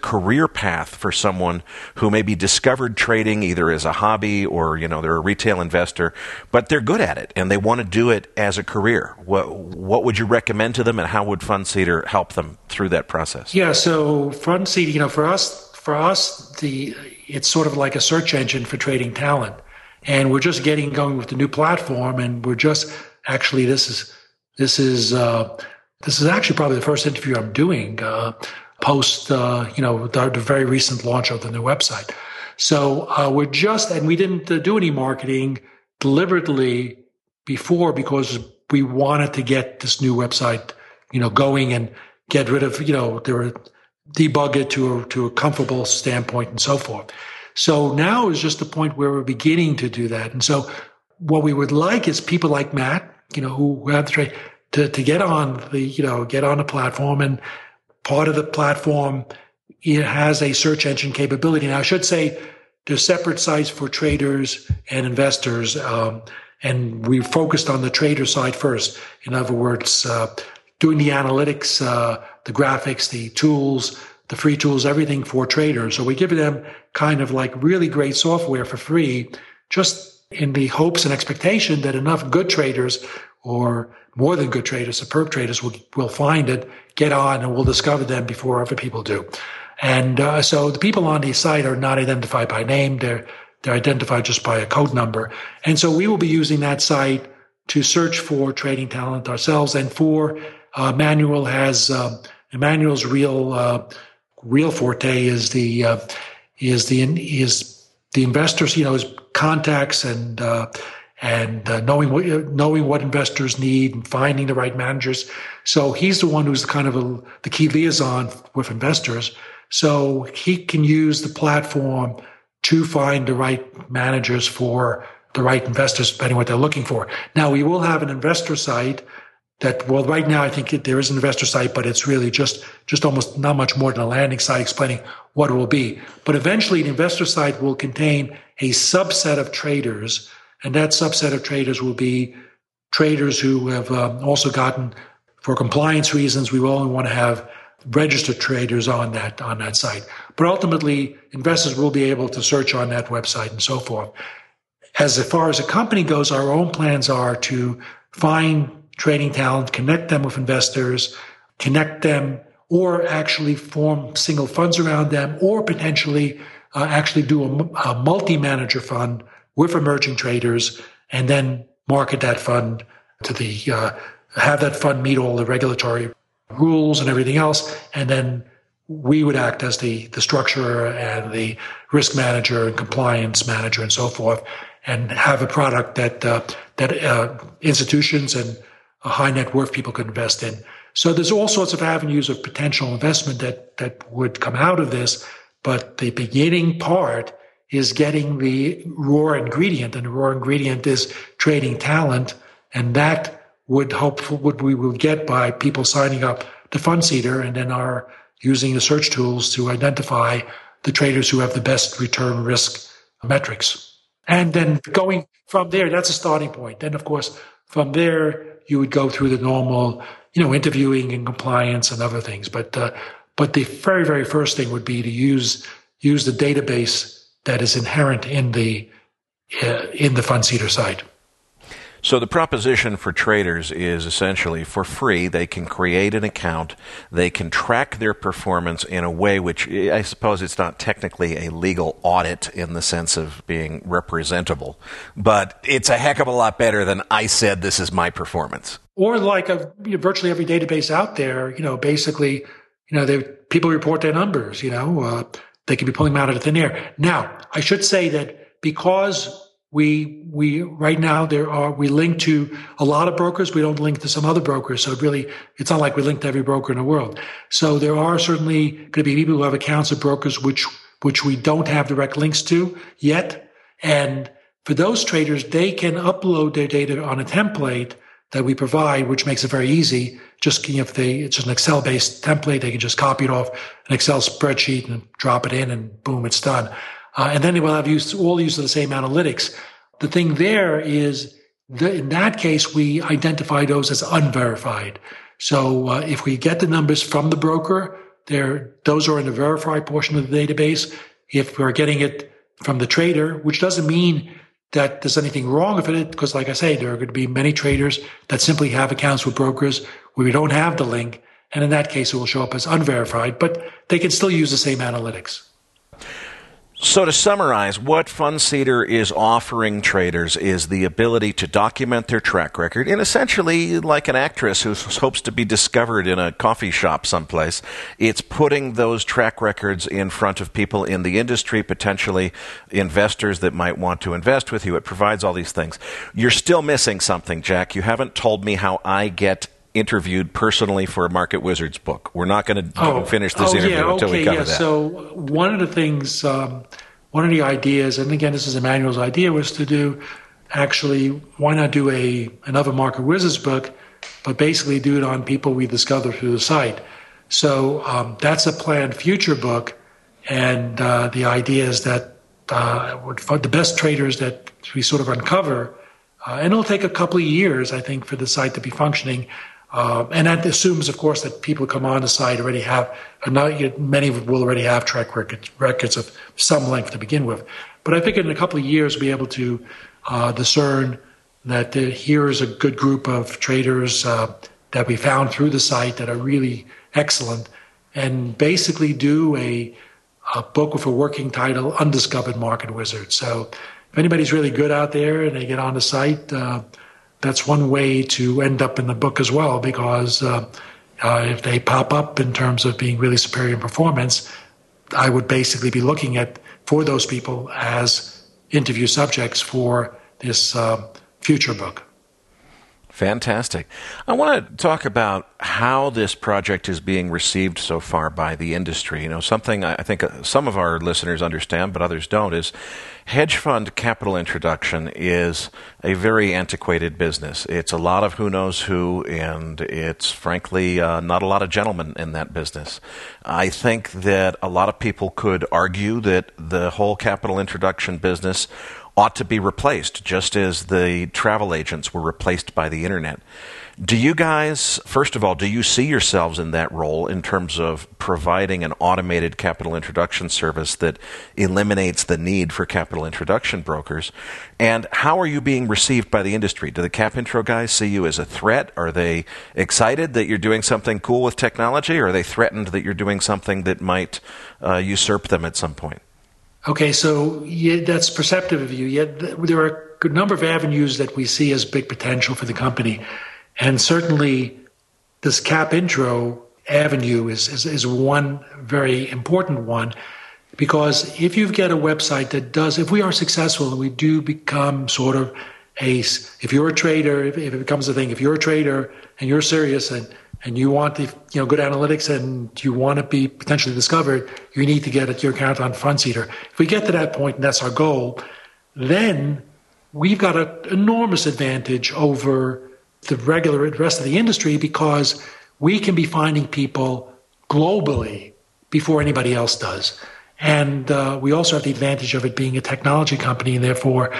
path for someone who maybe discovered trading either as a hobby or, they're a retail investor, but they're good at it and they want to do it as a career? What would you recommend to them, and how would Fundseeder help them through that process? Yeah, so Fundseeder, for us, it's sort of like a search engine for trading talent. And we're just getting going with the new platform, and we're just actually this is actually probably the first interview I'm doing post the very recent launch of the new website. So we didn't do any marketing deliberately before because we wanted to get this new website going and get rid of debug it to a comfortable standpoint and so forth. So now is just the point where we're beginning to do that. And so what we would like is people like Matt, who have the trade to get on the platform. And part of the platform, it has a search engine capability. Now, I should say there's separate sites for traders and investors. And we focused on the trader side first. In other words, doing the analytics, the graphics, the tools, the free tools, everything for traders. So we give them kind of like really great software for free, just in the hopes and expectation that enough good traders, or more than good traders, superb traders, will find it, get on, and we'll discover them before other people do. And so the people on the site are not identified by name. They're identified just by a code number. And so we will be using that site to search for trading talent ourselves. And for Emmanuel's real forte is the investors, his contacts and knowing what investors need and finding the right managers. So he's the one who's kind of the key liaison with investors. So he can use the platform to find the right managers for the right investors, depending on what they're looking for. Now, we will have an investor site right now I think there is an investor site, but it's really just almost not much more than a landing site explaining what it will be. But eventually the investor site will contain a subset of traders, and that subset of traders will be traders who have also gotten, for compliance reasons, we will only want to have registered traders on that site. But ultimately, investors will be able to search on that website and so forth. As far as a company goes, our own plans are to find trading talent, connect them with investors, connect them, or actually form single funds around them, or potentially actually do a multi-manager fund with emerging traders, and then market that fund to have that fund meet all the regulatory rules and everything else, and then we would act as the structurer and the risk manager and compliance manager and so forth, and have a product that institutions and high net worth people could invest in. So there's all sorts of avenues of potential investment that would come out of this, but the beginning part is getting the raw ingredient, and the raw ingredient is trading talent, and that we will get by people signing up to Fundseeder and then are using the search tools to identify the traders who have the best return risk metrics. And then going from there, that's a starting point. Then, of course, from there, you would go through the normal, interviewing and compliance and other things. But the very, very first thing would be to use the database that is inherent in the Fundseeder site. So the proposition for traders is essentially for free. They can create an account. They can track their performance in a way which I suppose it's not technically a legal audit in the sense of being representable, but it's a heck of a lot better than I said this is my performance. Or like virtually every database out there, basically, people report their numbers, they could be pulling them out of the thin air. Now, I should say that because we right now we link to a lot of brokers. We don't link to some other brokers. So it's not like we link to every broker in the world. So there are certainly going to be people who have accounts of brokers which we don't have direct links to yet. And for those traders, they can upload their data on a template that we provide, which makes it very easy. It's just an Excel-based template. They can just copy it off an Excel spreadsheet and drop it in, and boom, it's done. And then they will have all use of the same analytics. The thing there is, in that case, we identify those as unverified. So if we get the numbers from the broker, those are in the verified portion of the database. If we're getting it from the trader, which doesn't mean that there's anything wrong with it, because like I say, there are going to be many traders that simply have accounts with brokers where we don't have the link. And in that case, it will show up as unverified, but they can still use the same analytics. So to summarize, what Fundseeder is offering traders is the ability to document their track record in essentially like an actress who hopes to be discovered in a coffee shop someplace. It's putting those track records in front of people in the industry, potentially investors that might want to invest with you. It provides all these things. You're still missing something, Jack. You haven't told me how I get interviewed personally for a Market Wizards book. We're not going to finish this interview until we cover that. So one of the things, one of the ideas, and again, this is Emmanuel's idea, was to do actually, why not do another Market Wizards book, but basically do it on people we discover through the site. So that's a planned future book, and the idea is that for the best traders that we sort of uncover, and it'll take a couple of years, I think, for the site to be functioning. And that assumes, of course, that people who come on the site already have, many will already have track records of some length to begin with. But I think in a couple of years, we'll be able to discern that here is a good group of traders that we found through the site that are really excellent, and basically do a book with a working title, Undiscovered Market Wizards. So if anybody's really good out there and they get on the site, that's one way to end up in the book as well, because if they pop up in terms of being really superior in performance, I would basically be looking for those people as interview subjects for this future book. Fantastic. I want to talk about how this project is being received so far by the industry. Something I think some of our listeners understand, but others don't, is hedge fund capital introduction is a very antiquated business. It's a lot of who knows who, and it's frankly not a lot of gentlemen in that business. I think that a lot of people could argue that the whole capital introduction business ought to be replaced, just as the travel agents were replaced by the internet. Do you guys, first of all, do you see yourselves in that role in terms of providing an automated capital introduction service that eliminates the need for capital introduction brokers? And how are you being received by the industry? Do the cap intro guys see you as a threat? Are they excited that you're doing something cool with technology, or are they threatened that you're doing something that might usurp them at some point? Okay, so that's perceptive of you. Yet there are a good number of avenues that we see as big potential for the company. And certainly this cap intro avenue is one very important one, because if you get a website that does, if we are successful and we do become sort of if you're a trader, if it becomes a thing, if you're a trader and you're serious and you want the good analytics and you want to be potentially discovered, you need to get your account on Fundseeder. If we get to that point, and that's our goal, then we've got an enormous advantage over the rest of the industry, because we can be finding people globally before anybody else does. And we also have the advantage of it being a technology company, and therefore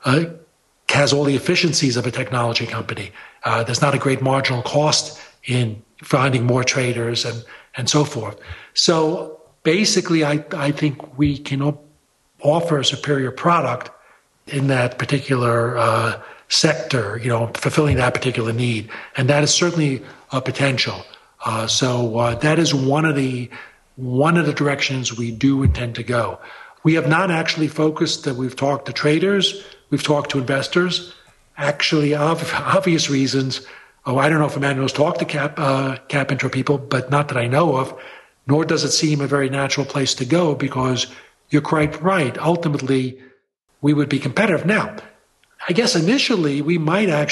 has all the efficiencies of a technology company. There's not a great marginal cost in finding more traders and so forth. So basically, I think we can offer a superior product in that particular sector, fulfilling that particular need. And that is certainly a potential. So that is one of the directions we do intend to go. We have not actually focused that we've talked to traders, we've talked to investors, actually obvious reasons. I don't know if Emmanuel's talked to cap intro people, but not that I know of, nor does it seem a very natural place to go, because you're quite right. Ultimately, we would be competitive. Now, I guess initially there might be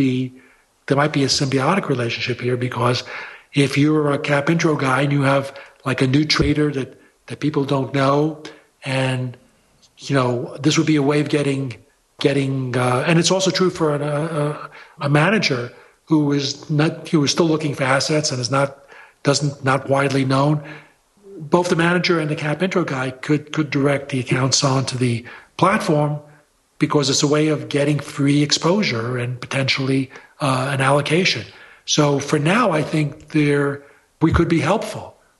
a symbiotic relationship here, because if you're a cap intro guy and you have like a new trader that people don't know, and this would be a way of getting and it's also true for a manager who is still looking for assets and is not widely known. Both the manager and the cap intro guy could direct the accounts onto the platform, because it's a way of getting free exposure and potentially an allocation. So for now, I think we could be helpful.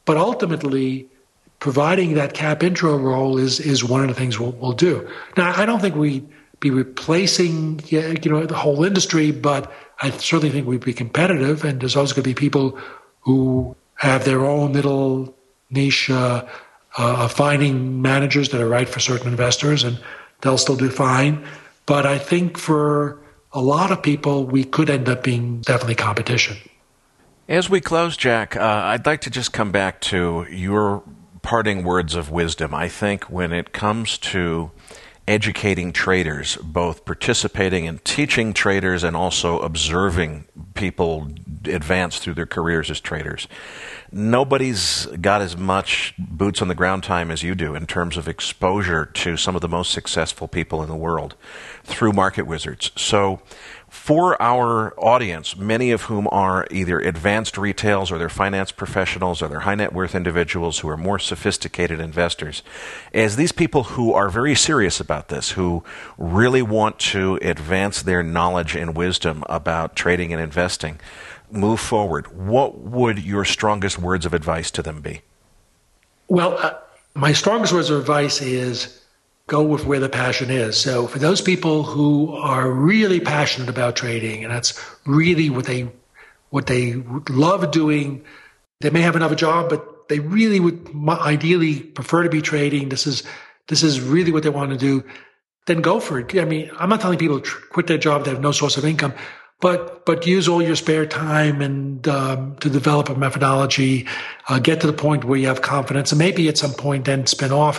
But ultimately, providing that cap intro role is one of the things we'll do. Now, I don't think we'd be replacing the whole industry, but I certainly think we'd be competitive, and there's always going to be people who have their own little niche finding managers that are right for certain investors, and they'll still do fine. But I think for a lot of people, we could end up being definitely competition. As we close, Jack, I'd like to just come back to your parting words of wisdom. I think when it comes to educating traders, both participating and teaching traders and also observing people advance through their careers as traders, nobody's got as much boots on the ground time as you do in terms of exposure to some of the most successful people in the world through Market Wizards. So for our audience, many of whom are either advanced retails or they're finance professionals or they're high net worth individuals who are more sophisticated investors, as these people who are very serious about this, who really want to advance their knowledge and wisdom about trading and investing, move forward, what would your strongest words of advice to them be? Well, my strongest words of advice is go with where the passion is. So for those people who are really passionate about trading, and that's really what they love doing, they may have another job, but they really would ideally prefer to be trading. This is really what they want to do. Then go for it. I mean, I'm not telling people to quit their job; they have no source of income. But use all your spare time and to develop a methodology, get to the point where you have confidence, and maybe at some point then spin off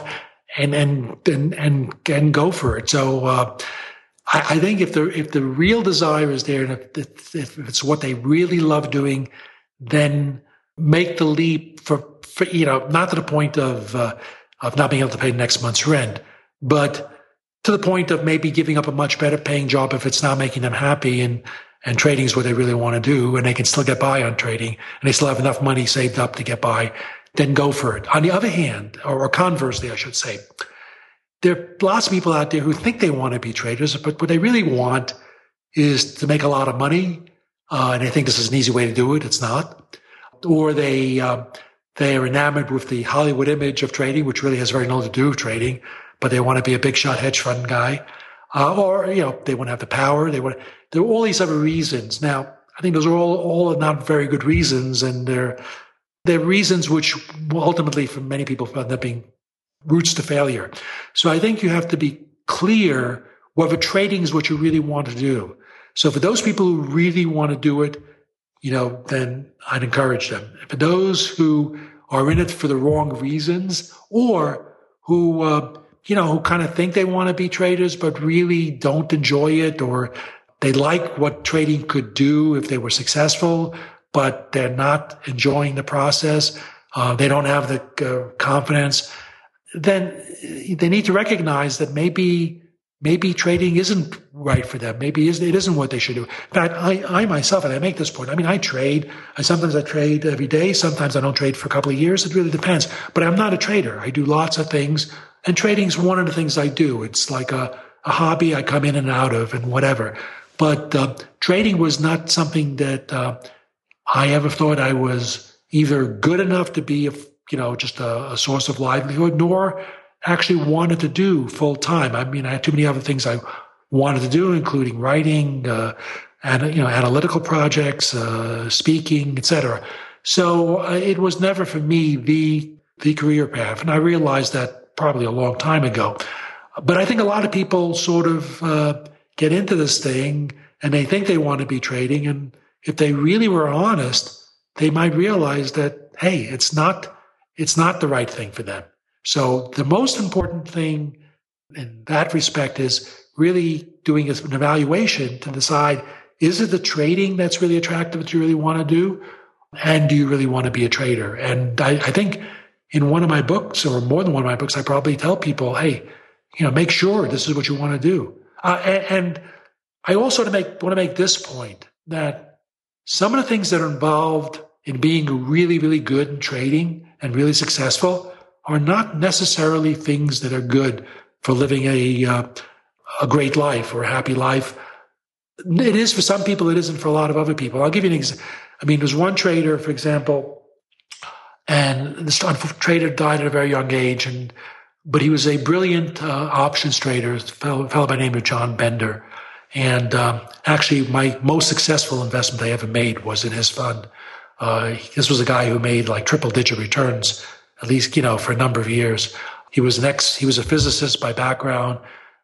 and go for it. So I think if the real desire is there, and if it's what they really love doing, then make the leap for not to the point of not being able to pay next month's rent, but to the point of maybe giving up a much better paying job if it's not making them happy, and trading is what they really want to do, and they can still get by on trading, and they still have enough money saved up to get by, then go for it. On the other hand, or conversely, I should say, there are lots of people out there who think they want to be traders, but what they really want is to make a lot of money, and they think this is an easy way to do it. It's not. Or they are enamored with the Hollywood image of trading, which really has very little to do with trading, but they want to be a big shot hedge fund guy. Or they want to have the power. There are all these other reasons. Now, I think those are all not very good reasons, and they're reasons which ultimately, for many people, end up being routes to failure. So I think you have to be clear whether trading is what you really want to do. So for those people who really want to do it, then I'd encourage them. For those who are in it for the wrong reasons, or who who kind of think they want to be traders, but really don't enjoy it, or they like what trading could do if they were successful, but they're not enjoying the process. They don't have the confidence. Then they need to recognize that maybe trading isn't right for them. Maybe it isn't what they should do. In fact, I myself, and I make this point, I trade. Sometimes I trade every day. Sometimes I don't trade for a couple of years. It really depends. But I'm not a trader. I do lots of things. And trading is one of the things I do. It's like a hobby I come in and out of and whatever. But trading was not something that I ever thought I was either good enough to be just a source of livelihood, nor actually wanted to do full time. I mean, I had too many other things I wanted to do, including writing, analytical projects, speaking, etc. So it was never for me the career path, and I realized that probably a long time ago. But I think a lot of people sort of get into this thing and they think they want to be trading, and if they really were honest, they might realize that, hey, it's not the right thing for them. So the most important thing in that respect is really doing an evaluation to decide, is it the trading that's really attractive that you really want to do? And do you really want to be a trader? And I think in one of my books, or more than one of my books, I probably tell people, hey, make sure this is what you want to do. And I also want to make this point, that some of the things that are involved in being really, really good in trading and really successful are not necessarily things that are good for living a great life or a happy life. It is for some people, it isn't for a lot of other people. I'll give you an example. There's one trader, for example, And this trader died at a very young age, but he was a brilliant options trader, a fellow by the name of John Bender. And actually, my most successful investment I ever made was in his fund. This was a guy who made like triple-digit returns, at least, for a number of years. He was a physicist by background.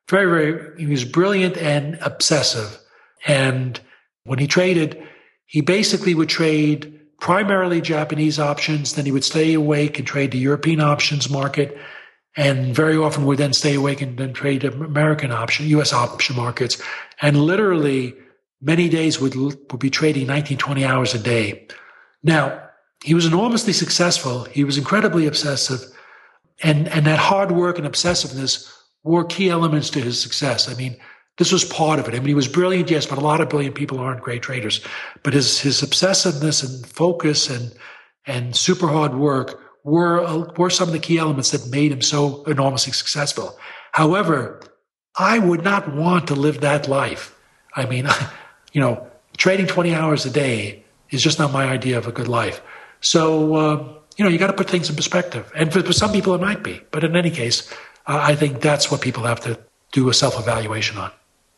He was brilliant and obsessive. And when he traded, he basically would trade primarily Japanese options. Then he would stay awake and trade the European options market. And very often would then stay awake and then trade American U.S. option markets. And literally many days would be trading 19, 20 hours a day. Now, he was enormously successful. He was incredibly obsessive. And that hard work and obsessiveness were key elements to his success. I mean, this was part of it. I mean, he was brilliant, yes, but a lot of brilliant people aren't great traders. But his obsessiveness and focus and super hard work were some of the key elements that made him so enormously successful. However, I would not want to live that life. I mean, trading 20 hours a day is just not my idea of a good life. So, you got to put things in perspective. And for some people, it might be. But in any case, I think that's what people have to do a self-evaluation on.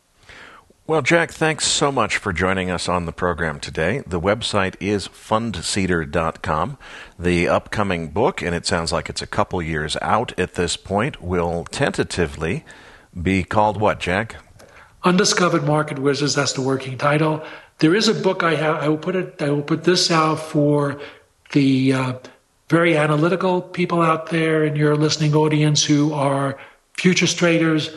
Well, Jack, thanks so much for joining us on the program today. The website is fundseeder.com. The upcoming book, and it sounds like it's a couple years out at this point, will tentatively be called what, Jack? Undiscovered Market Wizards, that's the working title. There is a book I have. I will put this out for the very analytical people out there in your listening audience who are futures traders.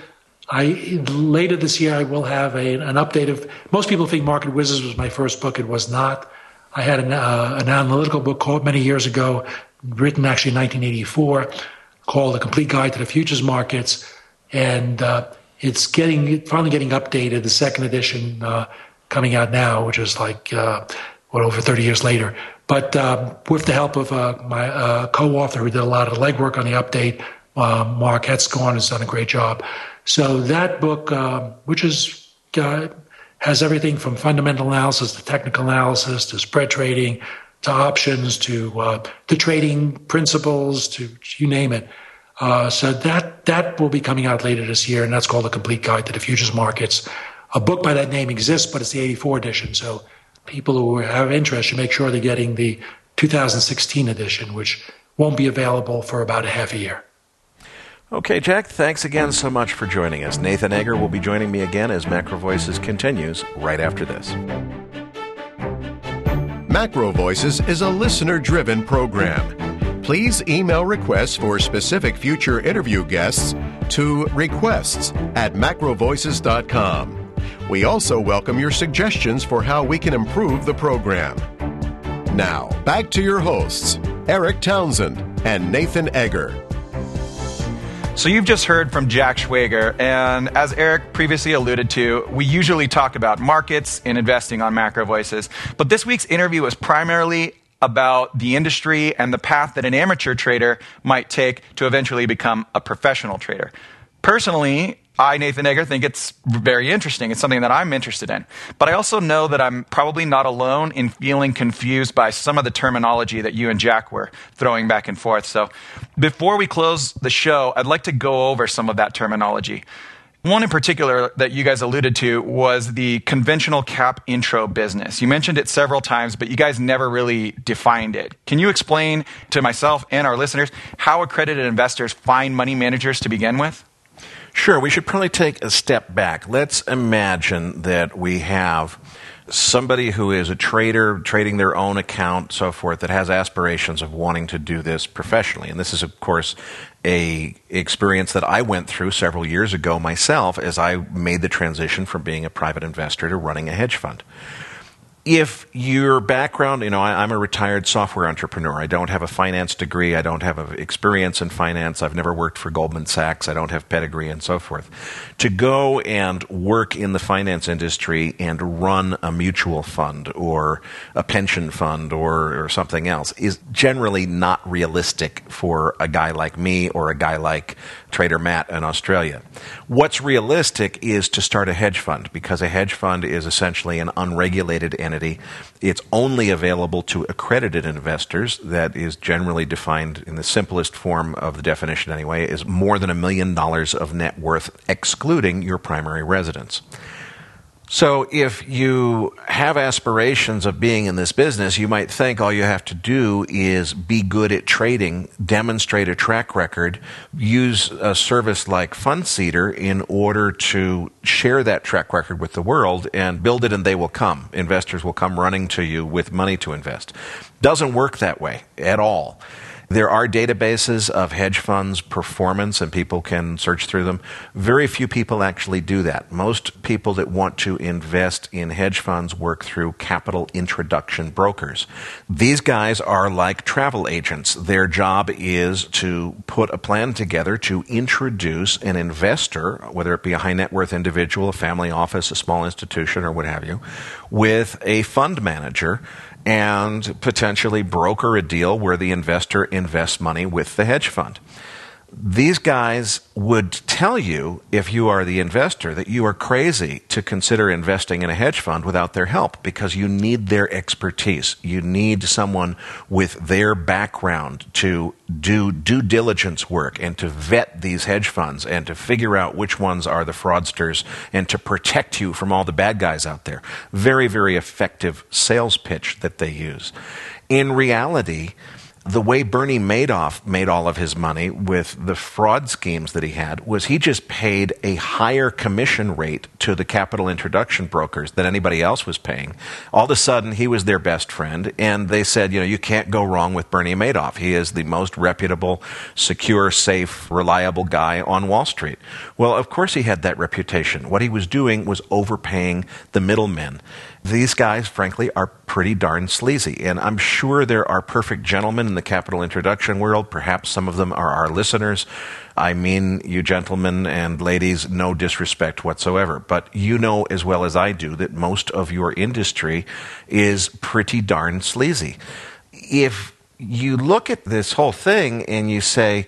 Later this year, I will have an update of. Most people think Market Wizards was my first book. It was not. I had an analytical book called many years ago, written actually in 1984, called A Complete Guide to the Futures Markets, and it's finally getting updated. The second edition coming out now, which is like over 30 years later. But with the help of my co-author who did a lot of legwork on the update, Mark Hetzkorn has done a great job. So that book, which has everything from fundamental analysis to technical analysis to spread trading to options to trading principles to you name it. So that will be coming out later this year, and that's called A Complete Guide to the Futures Markets. A book by that name exists, but it's the 84 edition. So people who have interest should make sure they're getting the 2016 edition, which won't be available for about a half a year. Okay, Jack, thanks again so much for joining us. Nathan Egger will be joining me again as Macro Voices continues right after this. Macro Voices is a listener-driven program. Please email requests for specific future interview guests to requests@macrovoices.com. We also welcome your suggestions for how we can improve the program. Now, back to your hosts, Eric Townsend and Nathan Egger. So you've just heard from Jack Schwager, and as Eric previously alluded to, we usually talk about markets and investing on Macro Voices. But this week's interview was primarily about the industry and the path that an amateur trader might take to eventually become a professional trader. Personally, I, Nathan Egger, think it's very interesting. It's something that I'm interested in. But I also know that I'm probably not alone in feeling confused by some of the terminology that you and Jack were throwing back and forth. So before we close the show, I'd like to go over some of that terminology. One in particular that you guys alluded to was the conventional cap intro business. You mentioned it several times, but you guys never really defined it. Can you explain to myself and our listeners how accredited investors find money managers to begin with? Sure, we should probably take a step back. Let's imagine that we have somebody who is a trader, trading their own account, so forth, that has aspirations of wanting to do this professionally. And this is, of course, a experience that I went through several years ago myself as I made the transition from being a private investor to running a hedge fund. If your background, I'm a retired software entrepreneur. I don't have a finance degree. I don't have experience in finance. I've never worked for Goldman Sachs. I don't have pedigree and so forth. To go and work in the finance industry and run a mutual fund or a pension fund or something else is generally not realistic for a guy like me or a guy like Trader Matt in Australia. What's realistic is to start a hedge fund, because a hedge fund is essentially an unregulated entity opportunity. It's only available to accredited investors. That is generally defined in the simplest form of the definition anyway, is more than $1 million of net worth, excluding your primary residence. So if you have aspirations of being in this business, you might think all you have to do is be good at trading, demonstrate a track record, use a service like FundSeeder in order to share that track record with the world and build it, and they will come. Investors will come running to you with money to invest. Doesn't work that way at all. There are databases of hedge funds' performance, and people can search through them. Very few people actually do that. Most people that want to invest in hedge funds work through capital introduction brokers. These guys are like travel agents. Their job is to put a plan together to introduce an investor, whether it be a high net worth individual, a family office, a small institution, or what have you, with a fund manager, and potentially broker a deal where the investor invests money with the hedge fund. These guys would tell you, if you are the investor, that you are crazy to consider investing in a hedge fund without their help, because you need their expertise. You need someone with their background to do due diligence work and to vet these hedge funds and to figure out which ones are the fraudsters and to protect you from all the bad guys out there. Very, very effective sales pitch that they use. In reality, the way Bernie Madoff made all of his money with the fraud schemes that he had was he just paid a higher commission rate to the capital introduction brokers than anybody else was paying. All of a sudden, he was their best friend, and they said, you can't go wrong with Bernie Madoff. He is the most reputable, secure, safe, reliable guy on Wall Street. Well, of course he had that reputation. What he was doing was overpaying the middlemen. These guys, frankly, are pretty darn sleazy. And I'm sure there are perfect gentlemen in the capital introduction world. Perhaps some of them are our listeners. I mean, you gentlemen and ladies, no disrespect whatsoever. But you know as well as I do that most of your industry is pretty darn sleazy. If you look at this whole thing and you say,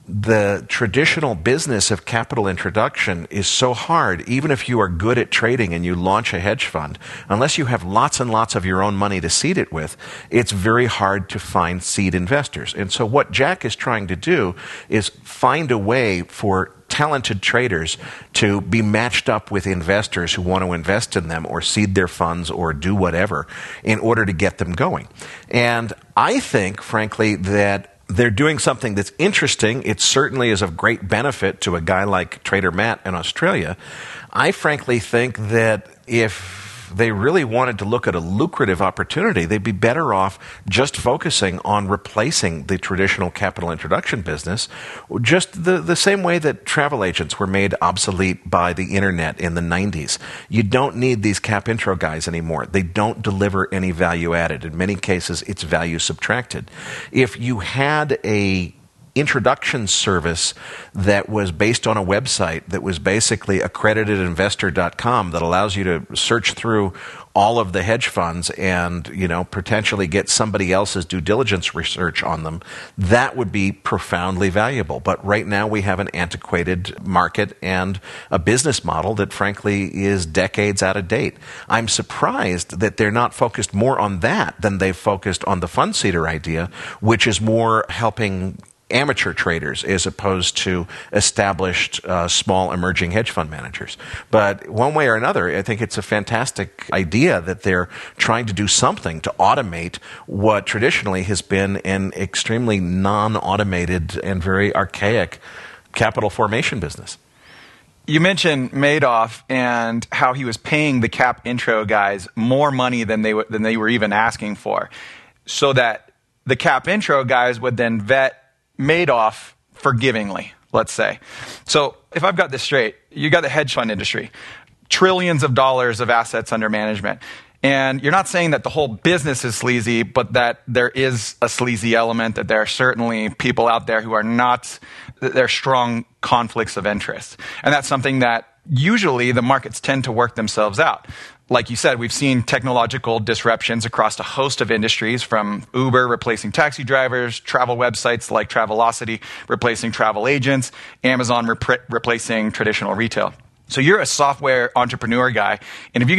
the traditional business of capital introduction is so hard, even if you are good at trading and you launch a hedge fund, unless you have lots and lots of your own money to seed it with, it's very hard to find seed investors. And so what Jack is trying to do is find a way for talented traders to be matched up with investors who want to invest in them or seed their funds or do whatever in order to get them going. And I think, frankly, that they're doing something that's interesting. It certainly is of great benefit to a guy like Trader Matt in Australia. I frankly think that if they really wanted to look at a lucrative opportunity, they'd be better off just focusing on replacing the traditional capital introduction business, just the same way that travel agents were made obsolete by the internet in the 90s. You don't need these cap intro guys anymore. They don't deliver any value added. In many cases, it's value subtracted. If you had a introduction service that was based on a website that was basically accreditedinvestor.com that allows you to search through all of the hedge funds and, potentially get somebody else's due diligence research on them, that would be profoundly valuable. But right now we have an antiquated market and a business model that frankly is decades out of date. I'm surprised that they're not focused more on that than they've focused on the FundSeeder idea, which is more helping amateur traders as opposed to established small emerging hedge fund managers. But one way or another, I think it's a fantastic idea that they're trying to do something to automate what traditionally has been an extremely non-automated and very archaic capital formation business. You mentioned Madoff and how he was paying the cap intro guys more money than they were even asking for, so that the cap intro guys would then vet Madoff forgivingly, let's say. So if I've got this straight, you got the hedge fund industry, trillions of dollars of assets under management. And you're not saying that the whole business is sleazy, but that there is a sleazy element, that there are certainly people out there who are not, there are strong conflicts of interest. And that's something that usually the markets tend to work themselves out. Like you said, we've seen technological disruptions across a host of industries, from Uber replacing taxi drivers, travel websites like Travelocity replacing travel agents, Amazon replacing traditional retail. So you're a software entrepreneur guy, and if you could just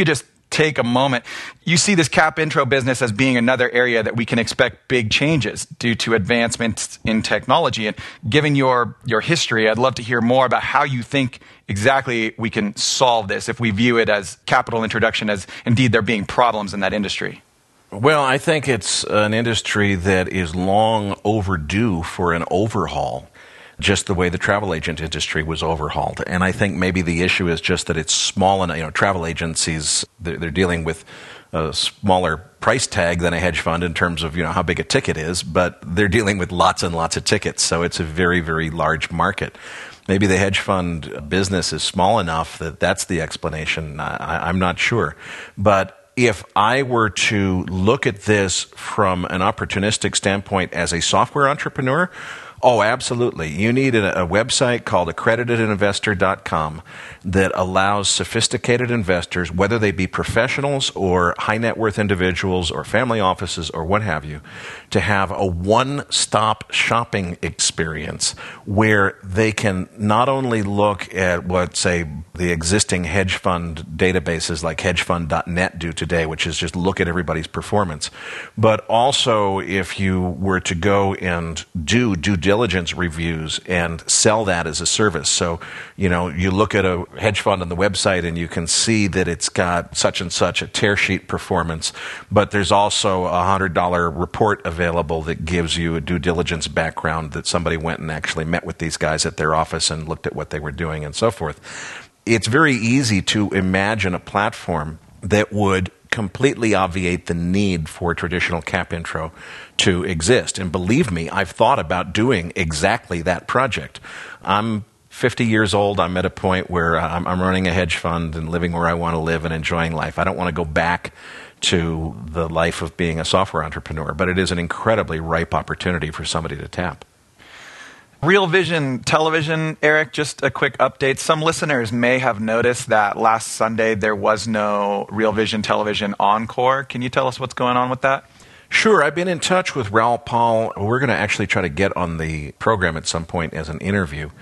take a moment. You see this cap intro business as being another area that we can expect big changes due to advancements in technology. And given your history, I'd love to hear more about how you think exactly we can solve this if we view it as capital introduction, as indeed there being problems in that industry. Well, I think it's an industry that is long overdue for an overhaul, just the way the travel agent industry was overhauled. And I think maybe the issue is just that it's small enough. Travel agencies, they're dealing with a smaller price tag than a hedge fund in terms of, how big a ticket is, but they're dealing with lots and lots of tickets. So it's a very, very large market. Maybe the hedge fund business is small enough that that's the explanation. I'm not sure. But if I were to look at this from an opportunistic standpoint as a software entrepreneur, oh, absolutely. You need a website called accreditedinvestor.com that allows sophisticated investors, whether they be professionals or high net worth individuals or family offices or what have you, to have a one-stop shopping experience where they can not only look at what, say, the existing hedge fund databases like hedgefund.net do today, which is just look at everybody's performance, but also if you were to go and do due diligence reviews and sell that as a service. So, you look at a hedge fund on the website and you can see that it's got such and such a tear sheet performance, but there's also a $100 report available that gives you a due diligence background that somebody went and actually met with these guys at their office and looked at what they were doing and so forth. It's very easy to imagine a platform that would completely obviate the need for traditional cap intro to exist. And believe me, I've thought about doing exactly that project. I'm 50 years old. I'm at a point where I'm running a hedge fund and living where I want to live and enjoying life. I don't want to go back to the life of being a software entrepreneur, but it is an incredibly ripe opportunity for somebody to tap. Real Vision Television, Eric, just a quick update. Some listeners may have noticed that last Sunday there was no Real Vision Television Encore. Can you tell us what's going on with that? Sure. I've been in touch with Raoul Pal. We're going to actually try to get on the program at some point as an interview.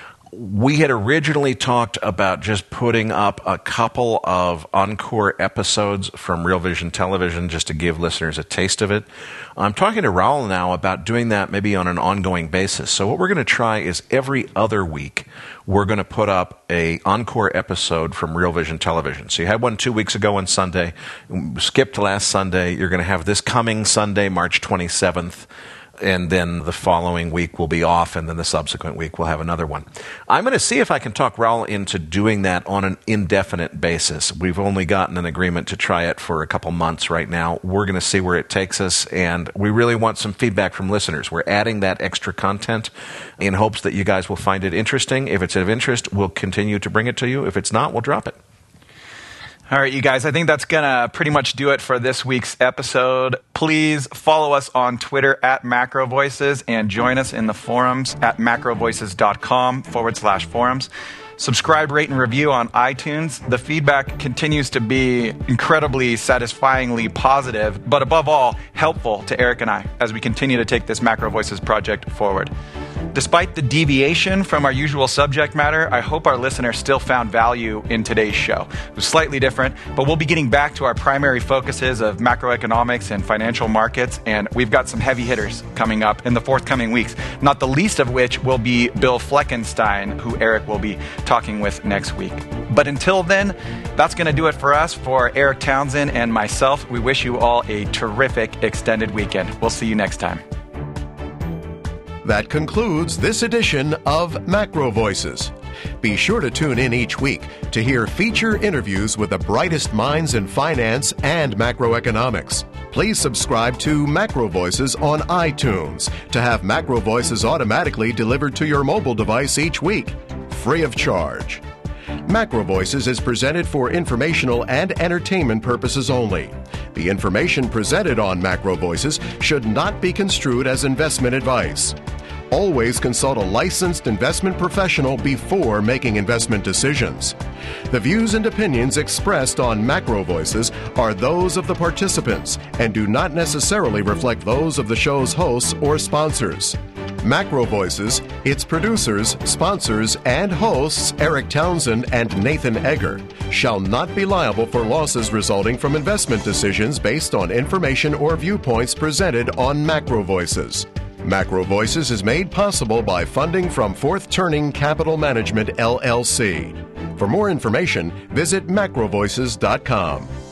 We had originally talked about just putting up a couple of encore episodes from Real Vision Television just to give listeners a taste of it. I'm talking to Raoul now about doing that maybe on an ongoing basis. So what we're going to try is every other week we're going to put up a encore episode from Real Vision Television. So you had one 2 weeks ago on Sunday, skipped last Sunday. You're going to have this coming Sunday, March 27th. And then the following week will be off, and then the subsequent week we'll have another one. I'm going to see if I can talk Raoul into doing that on an indefinite basis. We've only gotten an agreement to try it for a couple months right now. We're going to see where it takes us, and we really want some feedback from listeners. We're adding that extra content in hopes that you guys will find it interesting. If it's of interest, we'll continue to bring it to you. If it's not, we'll drop it. All right, you guys, I think that's going to pretty much do it for this week's episode. Please follow us on Twitter at Macro Voices and join us in the forums at macrovoices.com/forums. Subscribe, rate, and review on iTunes. The feedback continues to be incredibly satisfyingly positive, but above all, helpful to Eric and I as we continue to take this Macro Voices project forward. Despite the deviation from our usual subject matter, I hope our listeners still found value in today's show. It was slightly different, but we'll be getting back to our primary focuses of macroeconomics and financial markets, and we've got some heavy hitters coming up in the forthcoming weeks, not the least of which will be Bill Fleckenstein, who Eric will be talking with next week. But until then, that's going to do it for us. For Eric Townsend and myself, we wish you all a terrific extended weekend. We'll see you next time. That concludes this edition of Macro Voices. Be sure to tune in each week to hear feature interviews with the brightest minds in finance and macroeconomics. Please subscribe to Macro Voices on iTunes to have Macro Voices automatically delivered to your mobile device each week, free of charge. Macro Voices is presented for informational and entertainment purposes only. The information presented on Macro Voices should not be construed as investment advice. Always consult a licensed investment professional before making investment decisions. The views and opinions expressed on Macro Voices are those of the participants and do not necessarily reflect those of the show's hosts or sponsors. Macro Voices, its producers, sponsors, and hosts, Eric Townsend and Nathan Egger, shall not be liable for losses resulting from investment decisions based on information or viewpoints presented on Macro Voices. Macro Voices is made possible by funding from Fourth Turning Capital Management, LLC. For more information, visit macrovoices.com.